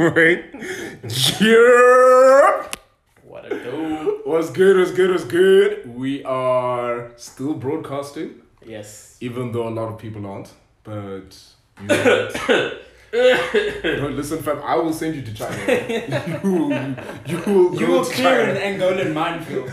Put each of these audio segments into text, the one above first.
Wait. Yeah. What a dope. What's good? We are still broadcasting, Yes. even though a lot of people aren't. But you know no, listen, fam, I will send you to China. you will clear an Angolan minefield.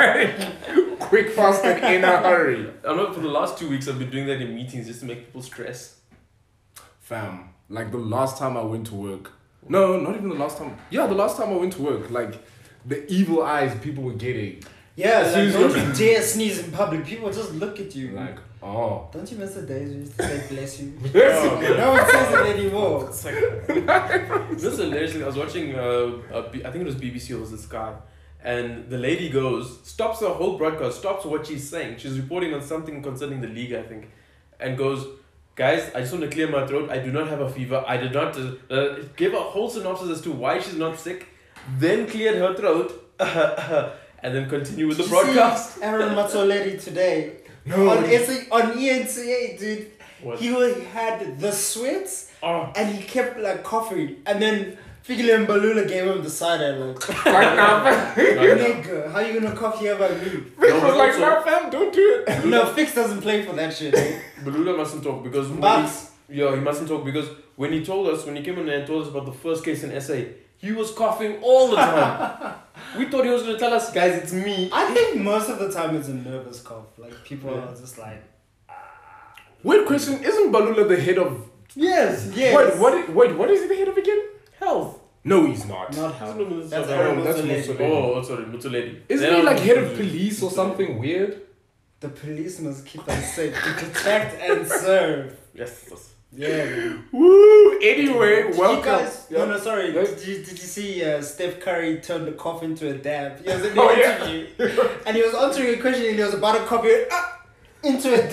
Quick, fast, and in a hurry. I know for the last 2 weeks I've been doing that in meetings just to make people stress. Fam, like the last time I went to work. No, not even the last time. Yeah, the last time I went to work, like the evil eyes people were getting. Yeah, As like, soon as don't you dare sneeze in public. People just look at you. Like, oh. Don't you miss the days we used to say bless you? Yes. No one says it anymore. It's like, this is hilarious. I was watching, I think it was BBC or was it Sky, and the lady goes, stops the whole broadcast, stops what she's saying. She's reporting on something concerning the league, I think, and goes, guys, I just want to clear my throat. I do not have a fever. I did not give a whole synopsis as to why she's not sick, then cleared her throat, and then continue with the broadcast. See Aaron Matsoleri today. No. On ENCA, dude. What? He had the sweats Oh. and he kept like coughing. And then Fikile Mbalula gave him the side eye like, Like, nah, nigga, how you gonna cough here by me? Fix was like, also- nah, fam, don't do it. No, Fix doesn't play for that shit. Eh? Balula mustn't talk because Bucks. he mustn't talk because when he came in there and told us about the first case in SA, he was coughing all the time. We thought he was gonna tell us, guys, it's me. I think most of the time it's a nervous cough. Like people are just like, Weird question, isn't Balula the head of... yes. Wait, what is he the head of again? Health. No, he's not. Not He's how. not Minister That's of Aaron Health. That's Matsoleri. Matsoleri. Oh, sorry, Mutuledi. Isn't he like head of police or something weird? The police must keep us safe to protect and serve. Yes. Yeah. Woo! Anyway, Did welcome. you guys? Yeah. No, sorry. Yeah. Did you see Steph Curry turn the cough into a dab? He was in the Oh, yeah. interview and he was answering a question and he was about to copy it into a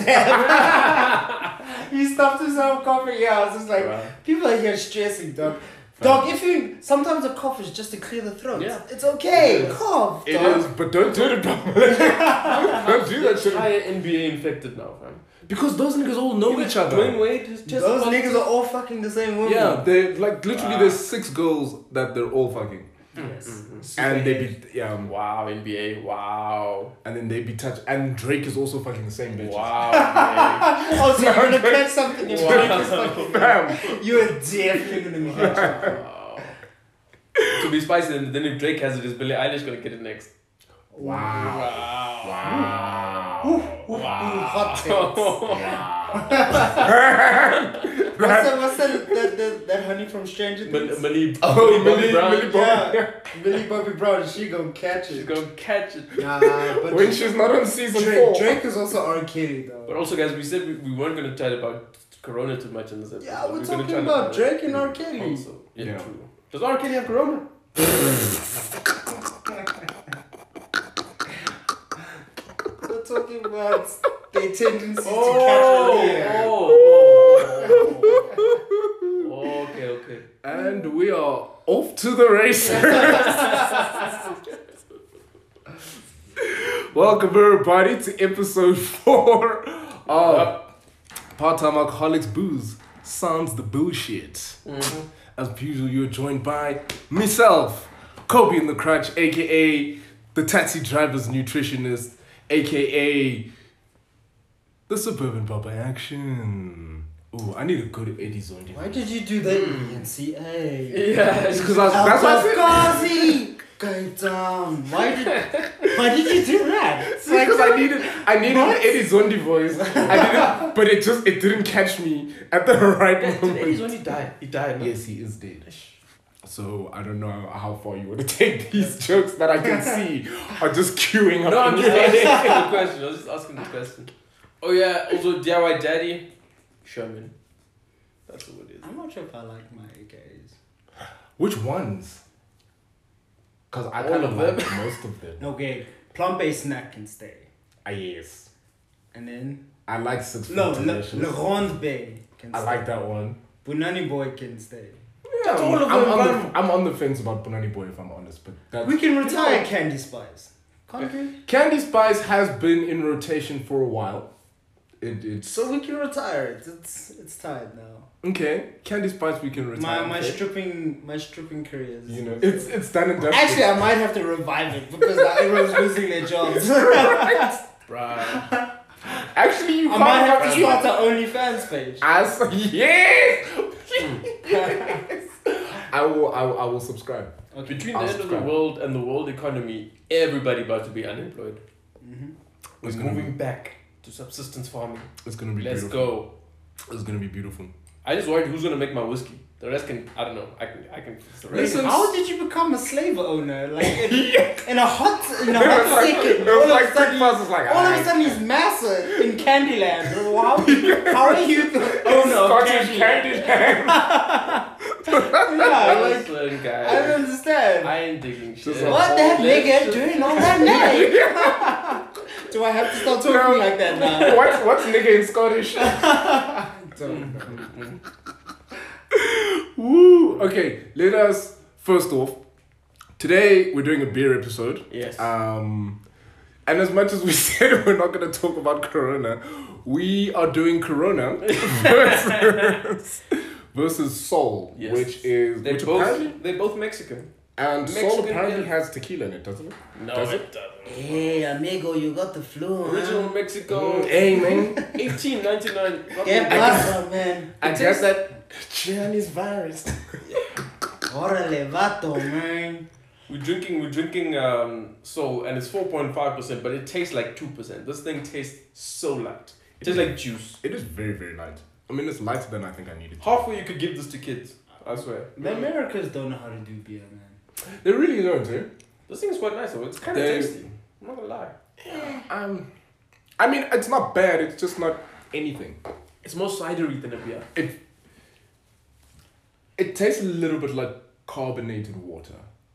dab. He stopped himself coughing. Yeah, I was just like, Wow. people are here stressing, dog. Dog, if you sometimes a cough is just to clear the throat. Yeah. It's okay. It is. Cough, It dog. is, but don't do it, bro. Don't do that shit. Entire NBA infected now, fam. Because those niggas all know each other. Dwayne Wade has tested Those positive. niggas are all fucking the same woman. Yeah, they like literally. Wow. There's 6 girls that they're all fucking, Yes. and they be Wow, NBA. Wow. and then they be touched. And Drake is also fucking the same bitch. Wow. NBA. Oh, so you're gonna catch something if Wow. Drake is fucking. Fam. You're definitely gonna catch it. Wow. To be spicy, then if Drake has it, is Billie Eilish gonna get it next? Wow. Wow. Ooh, hot takes. That- What's that honey from Stranger Things? Millie Millie Brown. Bobby Brown. Yeah, Millie Bobby Brown. She gonna catch She's it. gonna catch it. Nah, but When she's not on season 4. Drake is also R. Kelly though. But also, guys, we said we weren't gonna chat about Corona too much in this episode. Yeah, we're gonna talking chat about Drake and R. Kelly. Also, yeah, Yeah. true. Does R. Kelly have Corona? We're talking about their tendency to Okay. And we are off to the races. Welcome everybody to episode 4 of Part-Time Alcoholics Booze Sounds the Bullshit. Mm-hmm. As usual, you're joined by myself, Kobe in the Crutch, aka the taxi driver's nutritionist, aka the suburban Papa Action. Ooh, I need to go to Eddie's on Why did you do that, ENCA? Yeah, It's because that's why I said. Ghazi! Go down. Why did you do that? It's like, because I needed the Eddie Zondi voice. But it didn't catch me at the right He's moment. when he died. He died. No? Yes, he is dead. So I don't know how far you want to take these jokes that I can see are just queuing up. No, I'm in just your head. asking the question. I was just asking the question. Oh yeah, also DIY Daddy, Sherman. That's what it is. I'm not sure if I like my AKs. Which ones? Because I All kind of of them. like most of them. Okay, plant-based snack can stay. Ah, yes. And then I like 6 no, Foot Delicious. Le Ronde Bay can I stay. like that one. Bunani Boy can stay. Yeah, all of I'm, them, on man. the, I'm on the fence about Bunani Boy if I'm honest, but that's... We can retire Candy Spice. Can't we? Candy Spice has been in rotation for a while. It's So we can retire it. It's time now. okay. Candy Spice, we can retire. My okay? stripping career is. You know, it's done and dusted. Actually, I might have to revive it because now everyone's losing their jobs. Bruh. Actually, you I can't might have to have start an OnlyFans page. As yes, I will subscribe. Okay. Between I'll the end of the subscribe. world and the world economy, everybody about to be unemployed. Mm-hmm. We're It's gonna moving back to subsistence farming. It's gonna be Let's beautiful. go. It's gonna be beautiful. I just worried who's gonna make my whiskey. The rest can, I don't know. I can fix the rest. Listen, How did you become a slave owner? Like in a hot It was like, second. it was like quick fast. It's like All of a alright. sudden he's Massa in Candyland. How are you the owner of Scottish Candyland? Candyland. Yeah, like, Listen, I guys. don't understand. I ain't digging shit. Just What that Let's nigga just- doing on that night? Do I have to start talking like that now? What's nigga in Scottish? Don't know. Woo. Okay, let us first off. Today we're doing a beer episode. Yes. And as much as we said we're not going to talk about Corona, we are doing Corona versus Sol, Yes. which is They're which both apparently Mexican. and Sol Mexican apparently beer. has tequila in it, doesn't it? No, Does it doesn't. Hey, amigo, you got the flu. Original Mexico. Hey man, 1899. Get pasa, man. I It guess tastes- that Chinese virus. Órale, vato, man. We're drinking Sol, and it's 4.5%, but it tastes like 2%. This thing tastes so light. It tastes like juice. It is very very light. I mean, it's lighter than I think I needed. Halfway you could give this to kids. I swear. The Americans don't know how to do beer, man. They really don't, eh? This thing is quite nice though. It's kind of They- tasty. I'm not gonna lie. I mean, it's not bad. It's just not anything. It's more cidery than a beer. It tastes a little bit like carbonated water.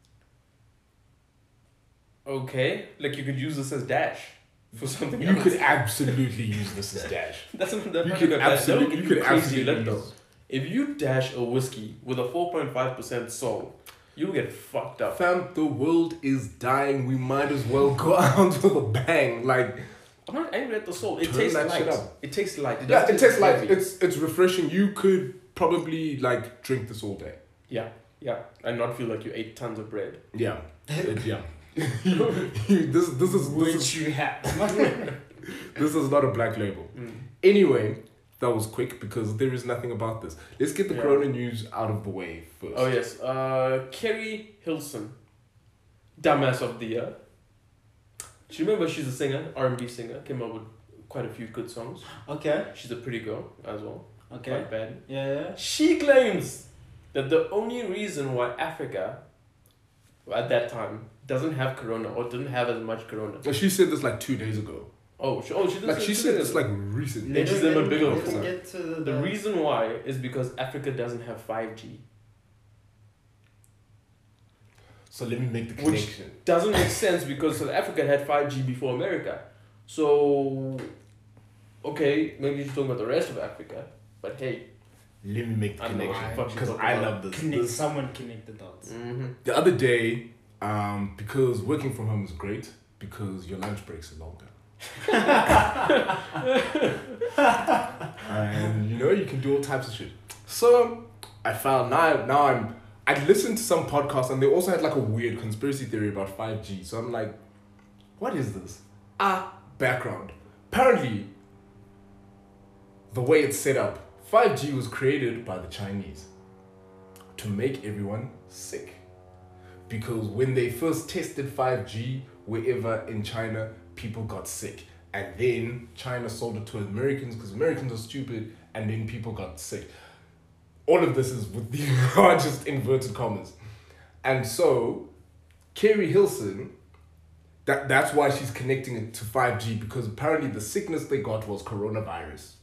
Okay, like you could use this as dash for something You else. could absolutely use this as dash. That's not that You much could of a bad- absolutely- that would you get could crazy absolutely lit, though. use- If you dash a whiskey with a 4.5% Sol, you'll get fucked up. Fam, the world is dying. We might as well go out with a bang. Like, I'm not angry at the Sol. It Turn tastes that light. shit up. It tastes light. yeah, doesn't it taste tastes like heavy. it's refreshing. You could probably like drink this all day. Yeah, and not feel like you ate tons of bread. Yeah, yeah. this is Which you have. this is not a black label. Anyway, that was quick because there is nothing about this. Let's get the Yeah. Corona news out of the way first. Oh yes, Kerry Hilson, dumbass of the year. Do you remember she's a singer, R&B singer, came up with quite a few good songs. Okay, She's a pretty girl as well. okay. Quite bad. Yeah. She claims that the only reason why Africa, at that time, doesn't have corona or didn't have as much corona. She said this like 2 days ago. She did Like she said this like the recently. Let us- them a bigger Let us officer. get to the reason why is because Africa doesn't have 5G. So let me make the Which- connection. Doesn't make sense because South Africa had 5G before America. So, okay, maybe she's talking about the rest of Africa, but hey. Let me make the I don't know what connection the fuck she's because talking I about. love this. connect. This- Someone connect the dots. Mm-hmm. The other day, because working from home is great because your lunch breaks are longer. And you know you can do all types of shit. So I found I listened to some podcasts and they also had like a weird conspiracy theory about 5G. So I'm like, what is this? Background. Apparently, the way it's set up, 5G was created by the Chinese to make everyone sick. Because when they first tested 5G wherever in China, people got sick. And then China sold it to Americans because Americans are stupid, and then people got sick. All of this is with the largest inverted commas. And so, Kerry Hilson, that's why she's connecting it to 5G, because apparently the sickness they got was coronavirus.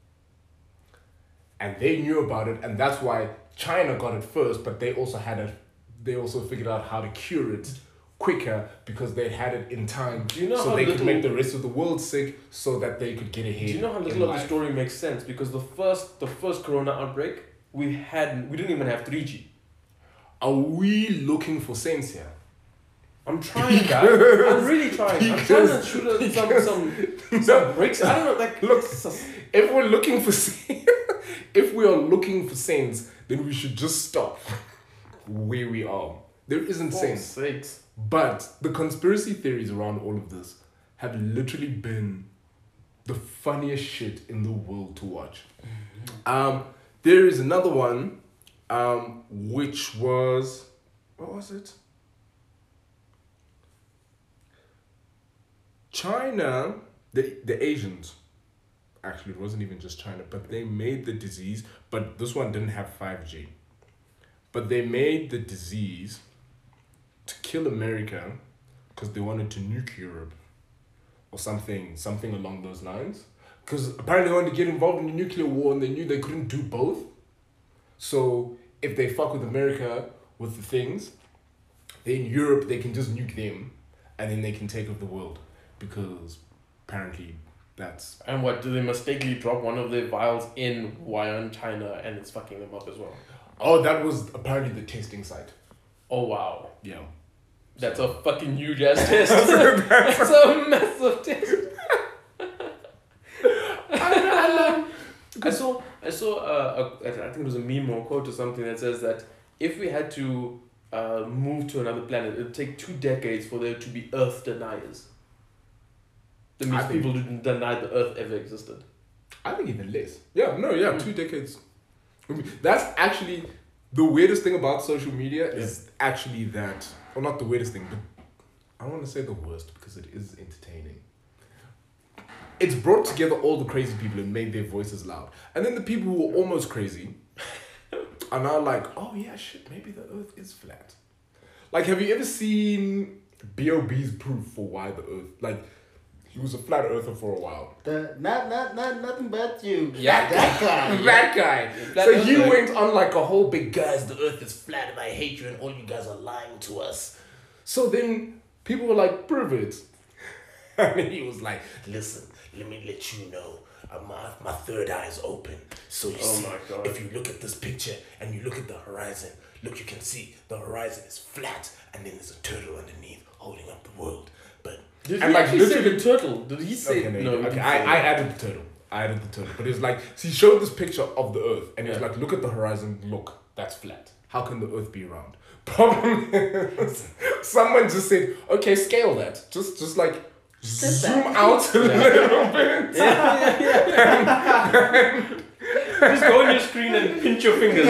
And they knew about it, and that's why China got it first, but they also figured out how to cure it quicker because they had it in time. Do you know so how they could little- make the rest of the world sick so that they could get ahead. Do you know how in little of the life. story makes sense? Because the first corona outbreak, we didn't even have 3G. Are we looking for sense here? I'm trying, guys. I'm really trying. I'm trying to shoot some bricks. I don't know, like Look, if we're looking for if we are looking for saints, then we should just stop where we are. There isn't saints. sakes. But the conspiracy theories around all of this have literally been the funniest shit in the world to watch. There is another one, which was, what was it? China, the Asians, actually it wasn't even just China, but they made the disease, but this one didn't have 5G. But they made the disease to kill America because they wanted to nuke Europe or something along those lines. Because apparently they wanted to get involved in the nuclear war and they knew they couldn't do both. So if they fuck with America with the things, then Europe, they can just nuke them and then they can take over the world. Because apparently that's... And what, do they mistakenly drop one of their vials in Wuhan, China, and it's fucking them up as well? Oh, that was apparently the testing site. Oh, wow. Yeah. That's a fucking huge ass test. That's a massive test. I saw I think it was a meme or quote or something that says that if we had to move to another planet, it would take 2 decades for there to be Earth deniers. That means people didn't deny the Earth ever existed. I think even less. Yeah, 2 decades. That's actually the weirdest thing about social media is actually that, or not the weirdest thing, but I don't want to say the worst because it is entertaining. It's brought together all the crazy people and made their voices loud. And then the people who were almost crazy are now like, oh yeah, shit, maybe the Earth is flat. Like, have you ever seen B.O.B.'s proof for why the Earth, like, he was a flat earther for a while. Nothing but you. Yeah, that guy. That guy. Flat So he earther. went on like a whole big, guys, the Earth is flat and I hate you and all you guys are lying to us. So then people were like, prove it. And he was like, listen, let me let you know. My third eye is open. So you see, my God. if you look at this picture and you look at the horizon, look, you can see the horizon is flat and then there's a turtle underneath holding up the world. But Did and he like actually say literally- the turtle? Did he say okay, no? he okay, didn't I say added the turtle. But it was like, so he showed this picture of the Earth and he was Yeah. like, look at the horizon, look, that's flat. How can the Earth be round? Problem is, someone just said, okay, scale that. Just like zoom out a little bit. Just go on your screen and pinch your fingers.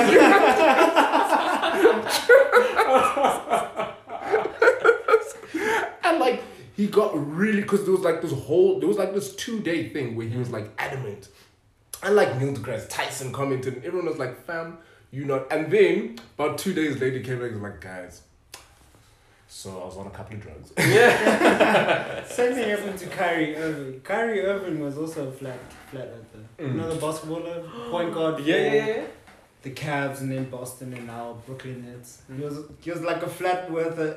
And like, he got really, because there was like this 2-day thing where he was like adamant. And like Neil deGrasse Tyson commented and everyone was like, fam, you not. And then about 2 days later he came back and was like, guys, so I was on a couple of drugs. Same thing happened to Kyrie Irving. Kyrie Irving was also a flat earther. You know the basketballer, point guard. Yeah. The Cavs and then Boston and now Brooklyn Nets. He was like a flat earther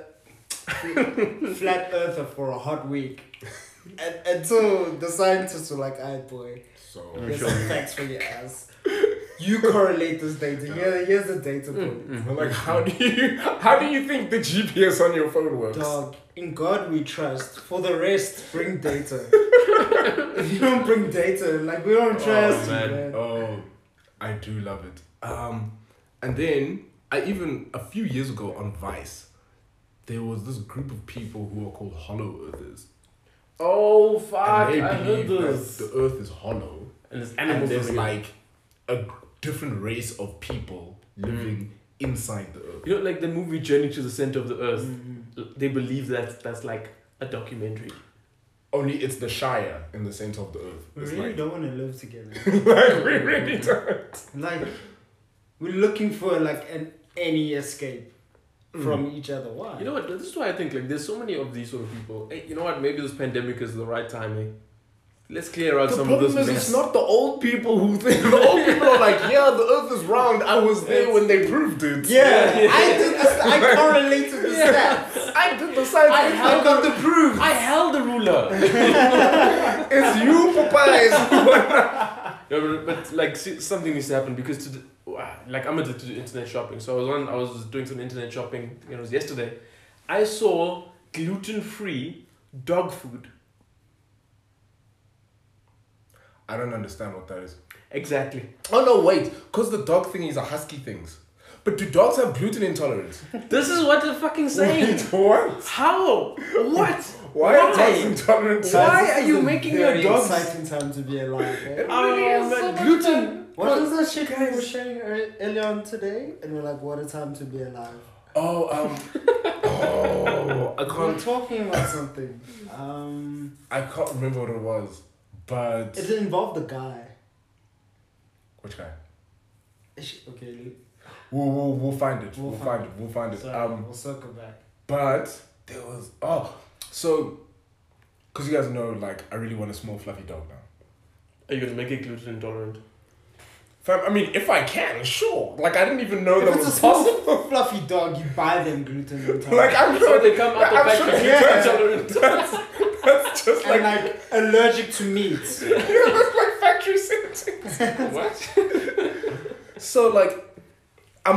for a hot week. Until the scientists were like, "Aight boy, So here's some facts for your ass. You correlate this data. Here's the data point. I'm like, how do you think the GPS on your phone works? Dog, in God we trust. For the rest, bring data. If you don't bring data, like we don't trust you, man. man. Oh, I do love it. And then a few years ago on Vice, there was this group of people who are called Hollow Earthers. Oh fuck! And they I heard believe this. that the Earth is hollow. And there's And animals there's everywhere. like a different race of people living inside the Earth. You know, like the movie Journey to the Center of the Earth. Mhm. They believe that's like a documentary. Only it's the Shire in the center of the Earth. We It's really like, don't want to live together. like we really don't. Like, we're looking for like any escape from each other. Why? You know what? This is why I think like there's so many of these sort of people. Hey, you know what? Maybe this pandemic is the right timing. Let's clear out The some of this problem is, mess. it's not the old people who think. The old people are like, yeah, the Earth is round. I was there when they proved it. Yeah, I did this. I correlated the stats. I did the science. I got the proof. I held the ruler. It's you, Popeyes. Yeah, but like something needs to happen because like I'm addicted to internet shopping. So I was doing some internet shopping. It was yesterday. I saw gluten-free dog food. I don't understand what that is. Exactly. Oh no, wait, because the dog thingies are husky things. But do dogs have gluten intolerance? This is what they're fucking saying. What? How? What? Why are dogs intolerant? Why This are is you a making your very dogs- exciting time to be alive. Eh? Gluten. What was that shit we were sharing earlier on today? And we're like, what a time to be alive. Oh, I We were can't. talking about something. I can't remember what it was, but It involved the guy. which guy? Okay, We'll find it. We'll We'll find find it. We'll find it. sorry, we'll circle back. But there was so because you guys know, like, I really want a small fluffy dog now. Are you gonna make it gluten intolerant? Fam, I mean, if I can, sure. Like, I didn't even know If that it's a was small possible. fluffy dog, you buy them gluten intolerant. Like, I'm So sure they come out the I'm sure factory yeah. gluten intolerant. that's just and like like allergic to meat. that's like factory settings. What? So like, I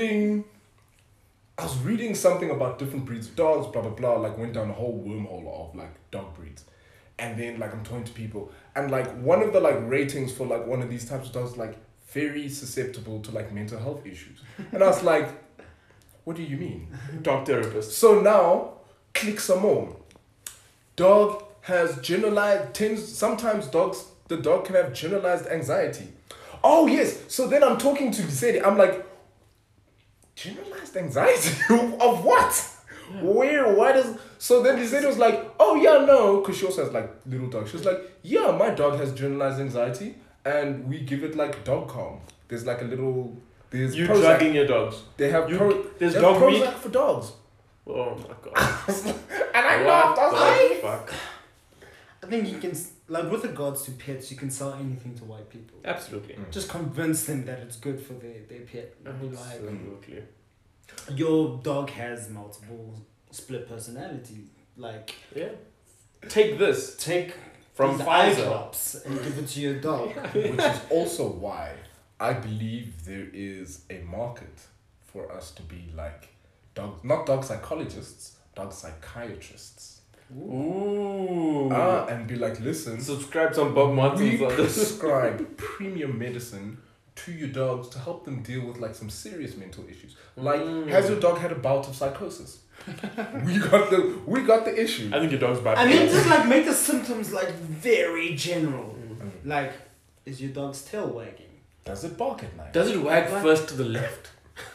was reading something about different breeds of dogs, blah blah blah. Like, went down a whole wormhole of like dog breeds, and then like I'm talking to people, and like one of the like ratings for like one of these types of dogs, like very susceptible to like mental health issues, and I was like, what do you mean? Dog therapist. So now, click some more. Dog has sometimes the dog can have generalized anxiety. Oh yes, so then I'm talking to Zedi, I'm like, generalized anxiety? Of what? Yeah. Where? Why does... So then Zedi was like, oh yeah, no, because she also has like little dogs. She was like, yeah, my dog has generalized anxiety, and we give it like dog calm. There's like a little... There's You Prozac. drugging your dogs. They have There's they have dog meat. Prozac for dogs. Oh my god. And I laughed. I was like, the fuck? I think you can, like with regards to pets, you can sell anything to white people. Absolutely. Just convince them that it's good for their pet. And be like, Absolutely. your dog has multiple split personalities. Like, Yeah. Take this take from these eye Pfizer. drops and give it to your dog. which is also why I believe there is a market for us to be like not dog psychologists, dog psychiatrists. Ooh. And be like, listen, Subscribe some Bob Martins we on this. prescribe premium medicine to your dogs to help them deal with like some serious mental issues. Like, has your dog had a bout of psychosis? we got the issue. I think your dog's bad. I mean, just like make the symptoms like very general. Like, is your dog's tail wagging? Does it bark at night? Does it wag What? first to the left?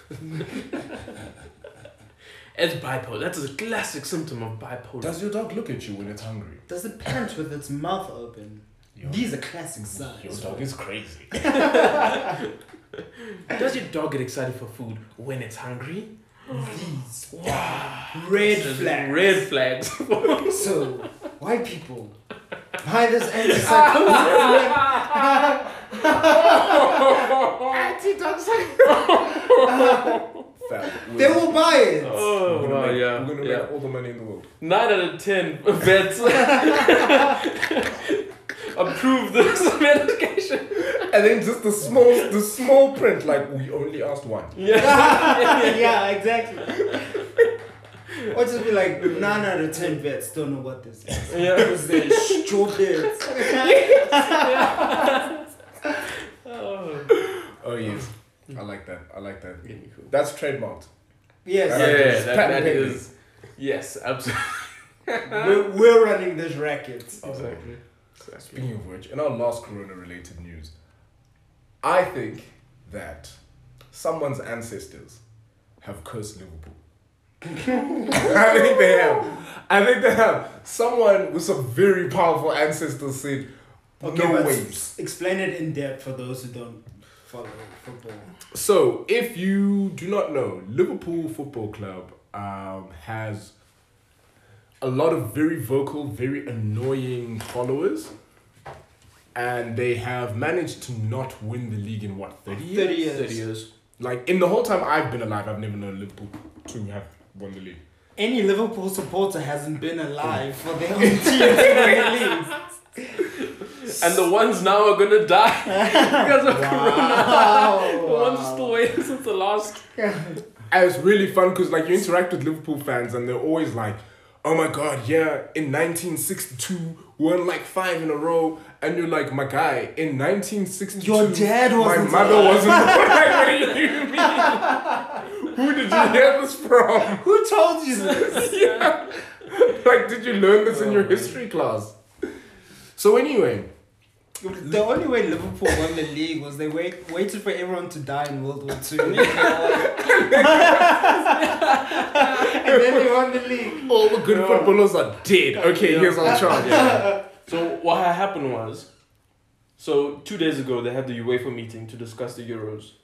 It's bipolar. That's a classic symptom of bipolar. Does your dog look at you when it's hungry? Does it pant with its mouth open? These are classic signs. Your dog is crazy. Does your dog get excited for food when it's hungry? These Wow. red There's flags. Red flags. So, white people, buy this antipsychotic. Fam, They will buy it. Oh, we're gonna wow, make, yeah. we're gonna yeah. make all the money in the world. 9 out of 10 vets approve this medication. And then just the small print, like, we only asked one. Yeah, exactly. Or just be like, 9 out of 10 vets don't know what this is. Yeah. Because they're stupid. Oh yes, I like that. Yeah, cool. That's trademarked. Yes. Yeah, Yeah, it's that patent pending. is. Yes, absolutely. We're running this racket. Exactly. Speaking of which, in our last corona-related news, I think that someone's ancestors have cursed Liverpool. I think they have. Someone with some very powerful ancestors said, Okay, no but ways. explain it in depth for those who don't follow football. So, if you do not know, Liverpool Football Club has a lot of very vocal, very annoying followers. And they have managed to not win the league in what, 30 years? 30 years. 30 years. Like, in the whole time I've been alive, I've never known Liverpool to have won the league. Any Liverpool supporter hasn't been alive for their own team to win leagues. And the ones now are gonna die because of corona. The Wow. ones still waiting since the last. And it's really fun because, like, you interact with Liverpool fans and they're always like, oh my god, yeah, in 1962 we won like 5 in a row, and you're like, my guy, in 1962 Your dad wasn't my mother alive. wasn't born. Like, what do you mean? Who did you hear this from? Who told you this? Yeah. Like, did you learn this in your history class? So anyway, The only way Liverpool won the league was they waited for everyone to die in World War II. And then they won the league. all the good footballers are dead. Okay, here's our charge. So what had happened was, so 2 days ago they had the UEFA meeting to discuss the Euros.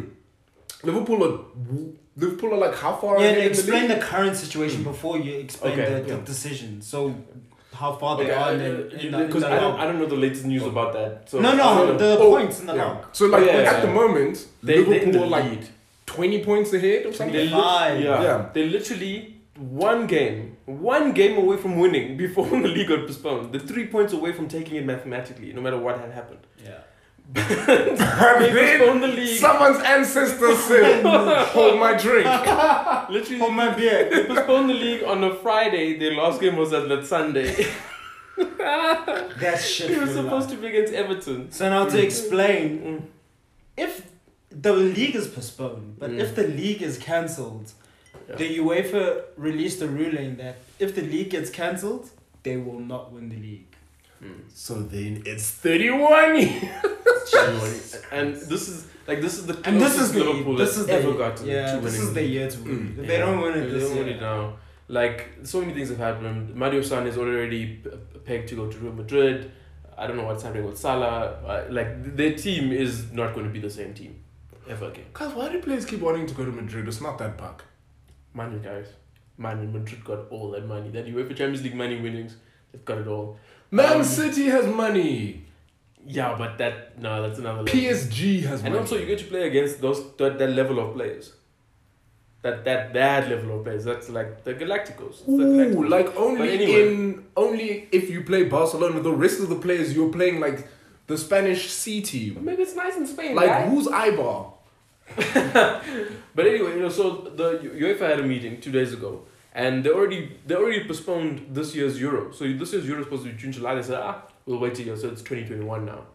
Liverpool are like how far Yeah, ahead in the explain league? the current situation before you explain the decision. So, how far they are Because I don't know the latest news about that. So the points in the Yeah. log. So like Oh, yeah, at the moment, they're in Liverpool the are like lead. 20 points ahead or something. They Yeah. They're literally one game away from winning before the league got postponed. They're 3 points away from taking it mathematically, no matter what had happened. Yeah. And They then postponed the league. someone's ancestors said, hold my drink. Literally, Hold my beer. they postponed the league on a Friday. Their last game was at that Sunday. That's shit. It was supposed to be against Everton. So now to explain, if the league is postponed, but if the league is cancelled, the UEFA released a ruling that if the league gets cancelled, they will not win the league. So then it's 31 years. And this is the And this is closest the Liverpool this has is ever the gotten to this winning. is the year to win. If they Yeah. don't win it They this don't win year, it now. Like, so many things have happened. Mario San is already pegged to go to Real Madrid. I don't know what's happening with Salah. Like, their team is not going to be the same team ever again. Guys, why do players keep wanting to go to Madrid? It's not that pack. Money, guys. Man, Madrid got all that money. That UEFA Champions League money winnings, they've got it all. Man City has money. Yeah, but that's another level. PSG has And money. also, you get to play against that level of players. That level of players. That's like the Galacticos. It's the Ooh, Galacticos. like But anyway. only if you play Barcelona, the rest of the players you're playing like the Spanish C team. Maybe it's nice in Spain, Like right? who's Ibar? But anyway, so the UEFA had a meeting 2 days ago, and they already postponed this year's Euro. So this year's Euro is supposed to be June, July. They said, we'll wait a year, so it's 2021 now.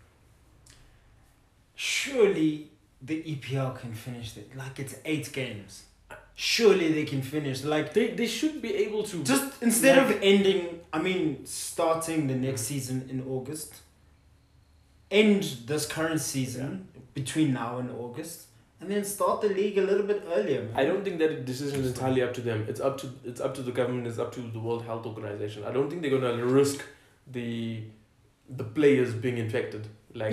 surely the EPL can finish it. Like it's 8 games. Surely they can finish. Like They should be able to just instead of starting the next season in August, end this current season between now and August, and then start the league a little bit earlier. Man. I don't think that decision is entirely up to them. It's up to the government. It's up to the World Health Organization. I don't think they're gonna risk the players being infected. Like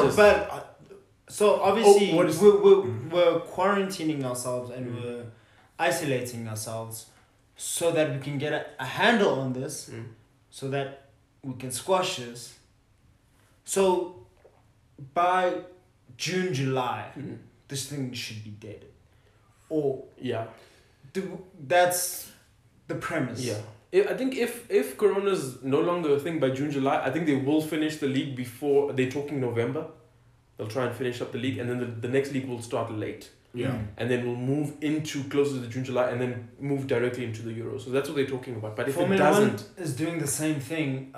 so obviously what is- we're quarantining ourselves and we're isolating ourselves so that we can get a handle on this, so that we can squash this. So by June, July, this thing should be dead. Or yeah. that's the premise. Yeah. I think if Corona's no longer a thing by June, July, I think they will finish the league before they're talking November. They'll try and finish up the league, and then the next league will start late. Yeah. And then we'll move into closer to June, July, and then move directly into the Euro. So that's what they're talking about. But if Formula it doesn't, 1 is doing the same thing.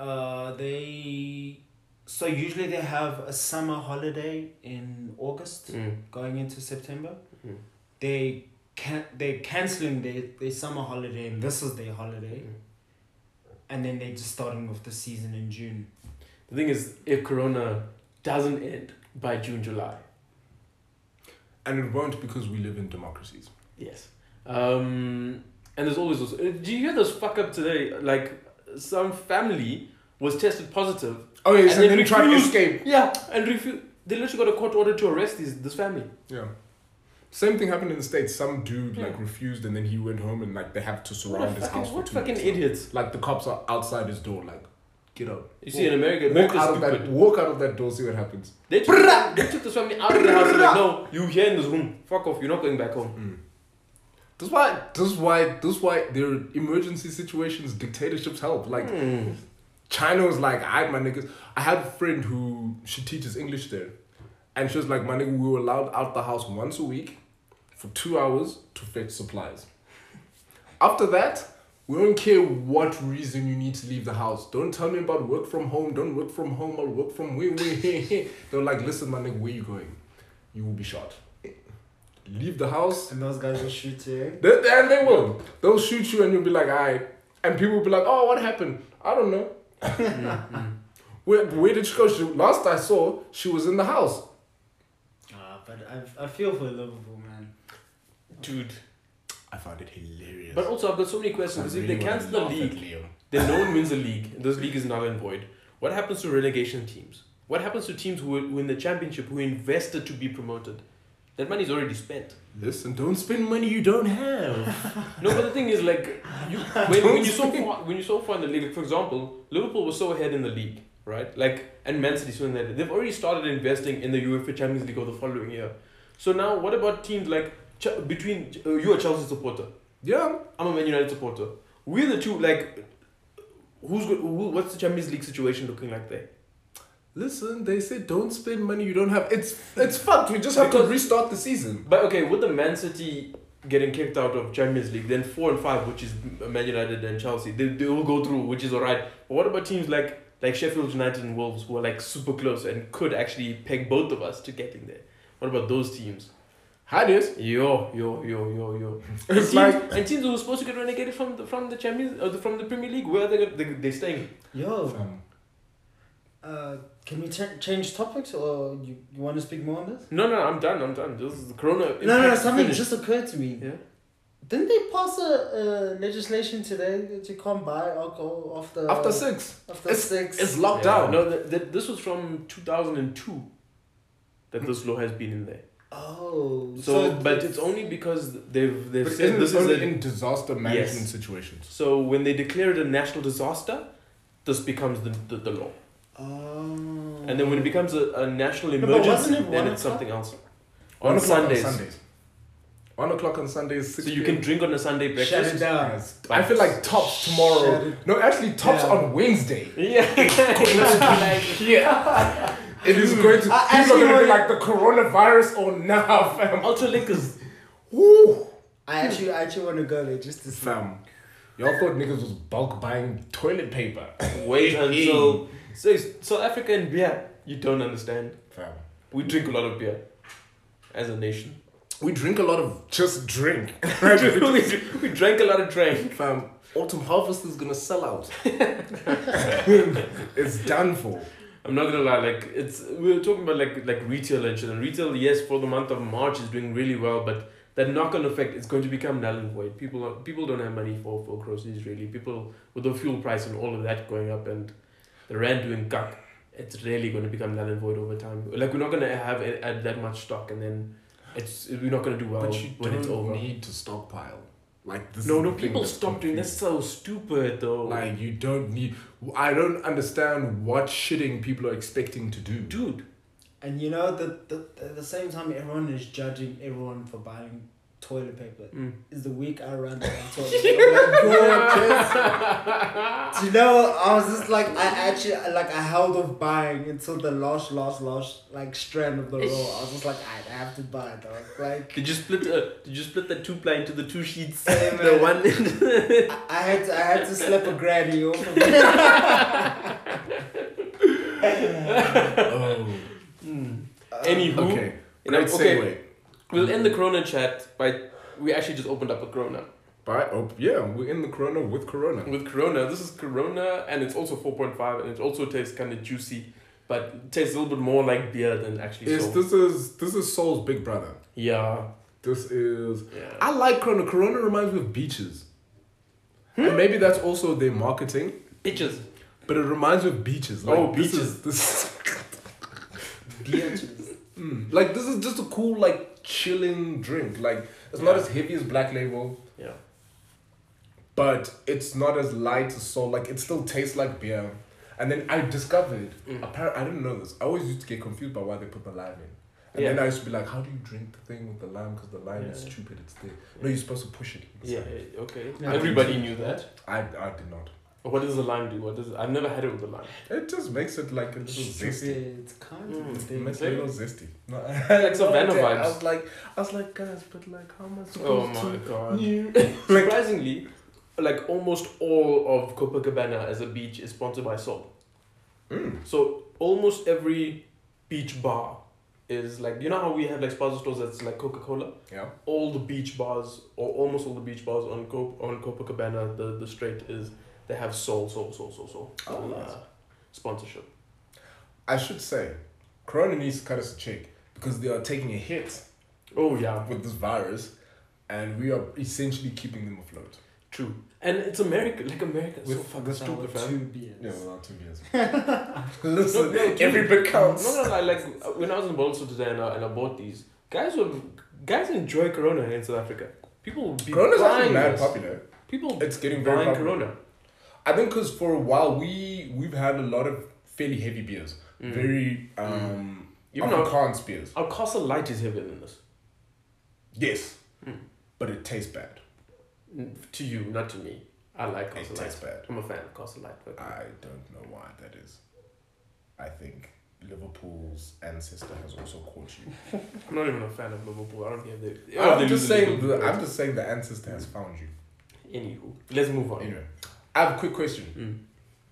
So usually they have a summer holiday in August, going into September. They're cancelling their summer holiday, and this is their holiday. And then they're just starting off the season in June. the thing is, if Corona doesn't end by June, July, And it won't because we live in democracies. yes. And there's always those. Did you hear this fuck up today? Like, some family was tested positive. Oh yes, and then they he tried to refused- escape. Yeah, and they literally got a court order to arrest this family. Yeah. Same thing happened in the States. Some dude refused and then he went home and like they have to surround his house for What 2 fucking weeks. idiots. Like the cops are outside his door, like, get out. You see, in America, Walk America's out of stupid. that walk out of that door, see what happens. They took this family out of the house and like, no, you here in this room. Fuck off, you're not going back home. This is why their emergency situations, dictatorships help. Like China was like, my niggas. I had a friend who she teaches English there, and she was like, my nigga, we were allowed out the house once a week for 2 hours to fetch supplies. After that, We don't care what reason you need to leave the house. Don't tell me about work from home. Don't work from home. I'll work from where. They're like, listen, my nigga, where you going? You will be shot. Leave the house. And those guys will shoot you. And they will. They'll shoot you and you'll be like, alright. And people will be like, oh, what happened? I don't know. Where did she go? Last I saw, she was in the house. But I feel for Liverpool, man. Dude. I found it hilarious. But also, I've got so many questions. If they cancel the league, then no one wins the league. This league is null and void. What happens to relegation teams? What happens to teams who win the championship, who invested to be promoted? That money's already spent. Listen, don't spend money you don't have. No, but the thing is, like, when you're so far in the league, like, for example, Liverpool was so ahead in the league, right? Like, and Man City so in that they've already started investing in the UEFA Champions League of the following year. So now, what about teams like between you're a Chelsea supporter? Yeah, I'm a Man United supporter. We're the two. Like, what's the Champions League situation looking like there? listen, they said don't spend money you don't have. It's fucked. We just have to restart the season. But okay, with the Man City getting kicked out of Champions League, then 4 and 5, which is Man United and Chelsea, they will go through, which is alright. But what about teams like Sheffield United and Wolves, who are like super close and could actually peg both of us to getting there? What about those teams? Hadis. Yo. It's and teams who were supposed to get relegated from the Champions or from the Premier League, where are they staying? Can we change topics, or you want to speak more on this? No, I'm done. This is the Corona. No, something just occurred to me. Yeah. Didn't they pass a legislation today that you can't buy alcohol after 6? After 6. It's locked down. No, this was from 2002 that this law has been in there. Oh. But it's only because they've But said this is only in disaster management Yes. situations. So when they declare it a national disaster, this becomes the law. Oh. And then when it becomes a national but emergency, wasn't it then 1 it's something else. 1 On o'clock Sundays. on Sundays. 1 o'clock on Sundays. 6 So you can drink on a Sunday breakfast. Shut it down. Yes. I feel like tops tomorrow. No, actually tops Yeah. on Wednesday. Yeah. Yeah. It is going to. People are actually going to be want- like the coronavirus or now, fam. Ultra liquors. Woo. I actually want to go there just to see. Fam. Y'all thought niggas was bulk buying toilet paper. Wait until South Africa and beer. You don't understand. Fam. We drink a lot of beer as a nation. We drink a lot of just drink. we drank a lot of drink. Fam. Autumn harvest is gonna sell out. It's done for. I'm not gonna lie, like we were talking about like retail and shit. And retail, yes, for the month of March is doing really well, but that knock-on effect is going to become null and void. People don't have money for groceries really. People with the fuel price and all of that going up and the rand doing cuck, it's really going to become null and void over time. Like we're not gonna have that much stock, and then we're not gonna do well But you when it's over. don't need to stockpile. Like this. No, is the thing people that's stop doing. That's so stupid though. Like you don't need. I don't understand what shitting people are expecting to do. dude. And you know, at the same time, everyone is judging everyone for buying toilet paper. Is the week I ran out of toilet paper. Do you know, I was just like, I held off buying until the last like strand of the roll. I was just like, I have to buy it, dog. Like, Did you split that 2-ply into the 2 sheets? Hey, The man. one. I had to slap a granny off of it. Oh. Anywho, Okay. you know, Great okay, segue. we'll end the Corona chat by we actually just opened up a Corona. But yeah, we're in the Corona with Corona. With Corona, this is Corona, and it's also 4.5, and it also tastes kind of juicy, but it tastes a little bit more like beer than actually. This is Soul's big brother. Yeah. This is. Yeah. I like Corona. Corona reminds me of beaches. And maybe that's also their marketing. Bitches. But it reminds me of beaches. Like, Oh, this beaches. is- This Beaches. like this is just a cool like chilling drink. Like it's not Yeah. as heavy as Black Label, Yeah. but it's not as light as Soul. Like it still tastes like beer. And then I discovered, apparently I didn't know this. I always used to get confused by why they put the lime in. And Yeah. then I used to be like, how do you drink the thing with the lime? Because the lime is Yeah. stupid. It's there. No, you're supposed to push it. Yeah. Okay. Yeah. Everybody knew that. I did not. What does the lime do? I've never had it with the lime. It just makes it like a little zesty. It's kind of It thing. makes it a little zesty. No, Like Savannah idea. vibes. I was like, guys, but like, how am I Oh supposed my to? god. Yeah. Surprisingly, like almost all of Copacabana as a beach is sponsored by Sol. So almost every beach bar is like, you know how we have like sponsor stores that's like Coca-Cola? Yeah. All the beach bars, or almost all the beach bars on Copacabana, the straight is, they have Sol. Oh, nice. Sponsorship. I should say, Corona needs to cut us a check because they are taking a hit Oh yeah, with this virus, and we are essentially keeping them afloat. true. And it's America, like America, so With fucking With stupid, our fam. 2 beers. Yeah, without 2 years. Listen, dude. every bit counts. No, like when I was in Bolso today and I bought these, guys enjoy Corona in South Africa. People will be Corona's actually buying mad this. popular. People It's getting very buying popular. Corona. I think because for a while we've had a lot of fairly heavy beers, very Even though Afrikaans beers. our Castle Light is heavier than this. Yes, but it tastes bad. To you, not to me. I like It Castle Light. tastes bad. I'm a fan of Castle Light. But I don't know why that is. I think Liverpool's ancestor has also caught you. I'm not even a fan of Liverpool. I don't care if they. I'm just saying the ancestor has found you. Anywho, let's move on. Anyway, I have a quick question.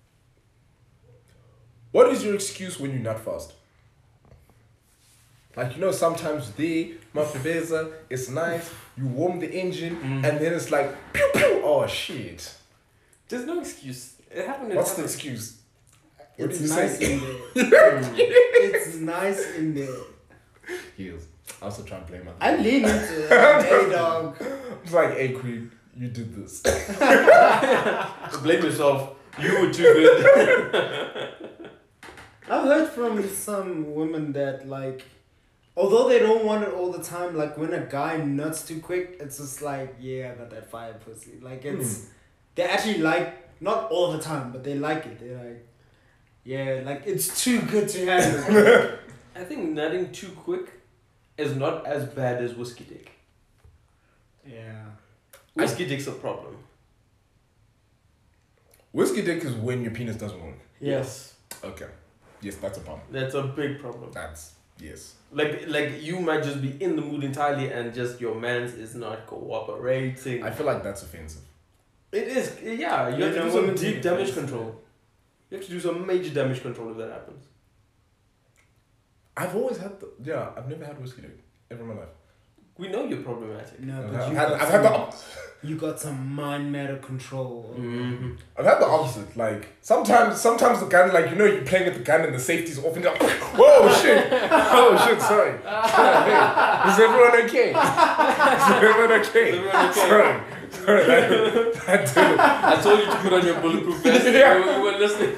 What is your excuse when you nut fast? Like, you know, sometimes it's nice, you warm the engine, and then it's like, pew pew, oh shit. There's no excuse. It happened. What's the excuse? What It's did you nice say? in there. It's nice in there. Heels. I also try and blame my I lean into it. Hey, dog. It's like, hey queen, you did this. Blame yourself. You were too good. I've heard from some women that, like, although they don't want it all the time, like, when a guy nuts too quick, it's just like, yeah, I got that fire pussy. Like, it's, they actually like, not all the time, but they like it. They're like, yeah, like, it's too good to handle. I think nutting too quick is not as bad as whiskey dick. Yeah. Whiskey dick's a problem. Whiskey dick is when your penis doesn't work. Yes. Okay. Yes, that's a problem. That's a big problem. That's, yes. Like you might just be in the mood entirely and just your man's is not cooperating. I feel like that's offensive. It is, yeah. You have to do some deep damage control. You have to do some major damage control if that happens. I've always had I've never had whiskey dick ever in my life. We know you're problematic. No, I've but had you got some mind matter control. I've had the opposite. Like sometimes the gun, like, you know, you're playing with the gun and the safety's off and you're like, whoa shit, oh shit, sorry. Hey, is everyone okay? Is everyone okay? Sorry, that did it. I told you to put on your bulletproof vest. Yeah. You weren't listening.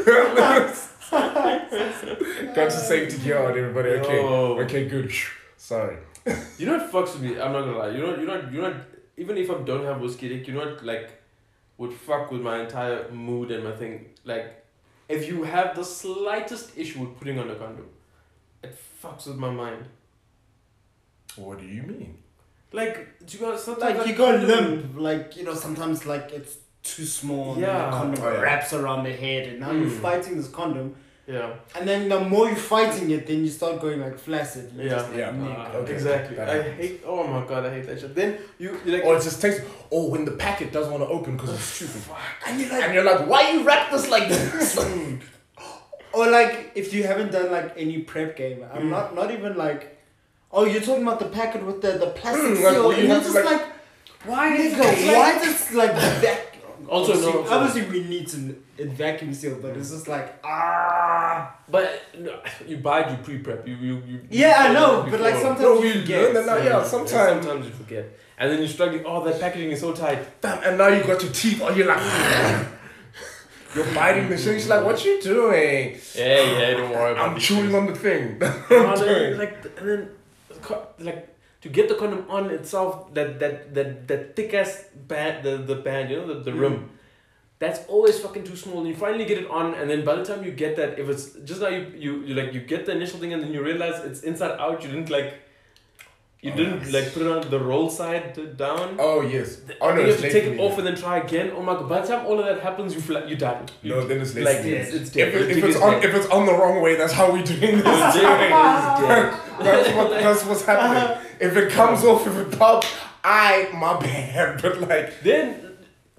Got your safety gear on, everybody. Okay, No. okay, good. Sorry. You know what fucks with me? I'm not gonna lie. You're not. Even if I don't have whiskey dick, you know what, like, would fuck with my entire mood and my thing. Like, if you have the slightest issue with putting on a condom, it fucks with my mind. What do you mean? Like, do you know, sometimes Like, you go limp. Like, you know, sometimes, like, it's too small. And Yeah. the condom Oh, yeah. wraps around the head. And now you're fighting this condom. Yeah. And then the more you're fighting it, then you start going, like, flaccid. You're Yeah. just like, Yeah. nigga. Okay. Exactly. That I happens. hate. Oh my god, I hate that shit. Then you like. Or it just takes. Oh, when the packet doesn't want to open because it's stupid. And you're like, why you wrap this like this? or like, if you haven't done, like, any prep game, I'm not even like, oh, you're talking about the packet with the plastic like, seal. well, you And you're have to, just like- like, why, nigga, why does, like, that? Also, no. Obviously, we need to vacuum seal, but it's just like, But no, you buy it, you pre-prep. You Yeah, I know, before. but like sometimes No, you we forget. learn that now. Yeah, sometimes. Sometimes you forget, and then you're struggling. Oh, that packaging is so tight. Damn, and now you got your teeth. Oh, you're like, you're biting the shit. She's like, what you doing? Yeah, don't worry about I'm these chewing things. on the thing. Oh, then, like to get the condom on itself, that thick ass band, the band, you know, the rim. That's always fucking too small. And you finally get it on, and then by the time you get that, if it's just now you get the initial thing, and then you realize it's inside out. You didn't put it on the roll side down. Oh yes. Oh no, you have it's to late take for it me. off and then try again. Oh my god! By the time all of that happens, you done. No, then it's late. Like for me. it's dead. If it's on the wrong way, that's how we doing this. It's dead. That's what's happening. If it comes off, if it pops, my bad. But like, Then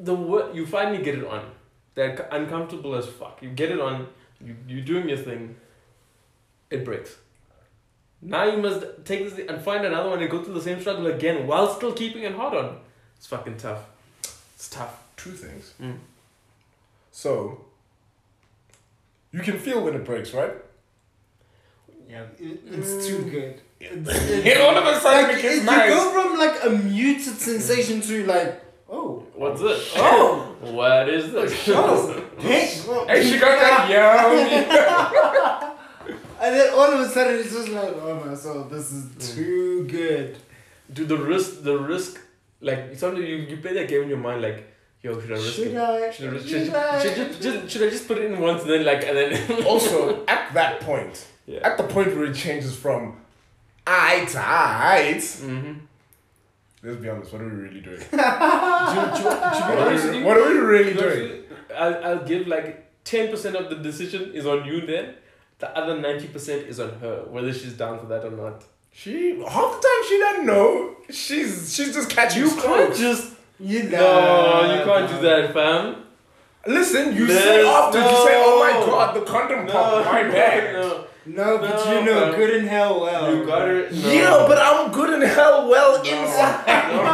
you finally get it on. They're uncomfortable as fuck. You get it on. You're doing your thing. It breaks. Now you must take this and find another one and go through the same struggle again while still keeping it hot on. It's fucking tough. It's tough. Two things. Mm. So, you can feel when it breaks, right? Yeah, it's too good. And all of a sudden it gets You nice. go from like a muted sensation to like, oh, What's this? oh, What is this? oh, hey, And she got that yummy. and then all of a sudden it's just like, oh my soul, this is too good. Dude, the risk, like sometimes you play that game in your mind, like, yo, should I risk Should it? I? Should I risk- Should I? should I just put it in once and then Also, at that point, Yeah. at the point where it changes from I to I, Mm-hmm. let's be honest, what are we really doing? To be honest with you, What are we really doing? I'll give like 10% of the decision is on you then. The other 90% is on her, whether she's down for that or not. She half the time she doesn't know. She's just catching You can't strokes. just You no, you can't do that, fam. Listen, you There's say after you say, "Oh my no. god, the condom popped, my bad." No, No, but No, you know man. good and hell well. you got it. No. Yeah, but I'm good and hell well No. inside.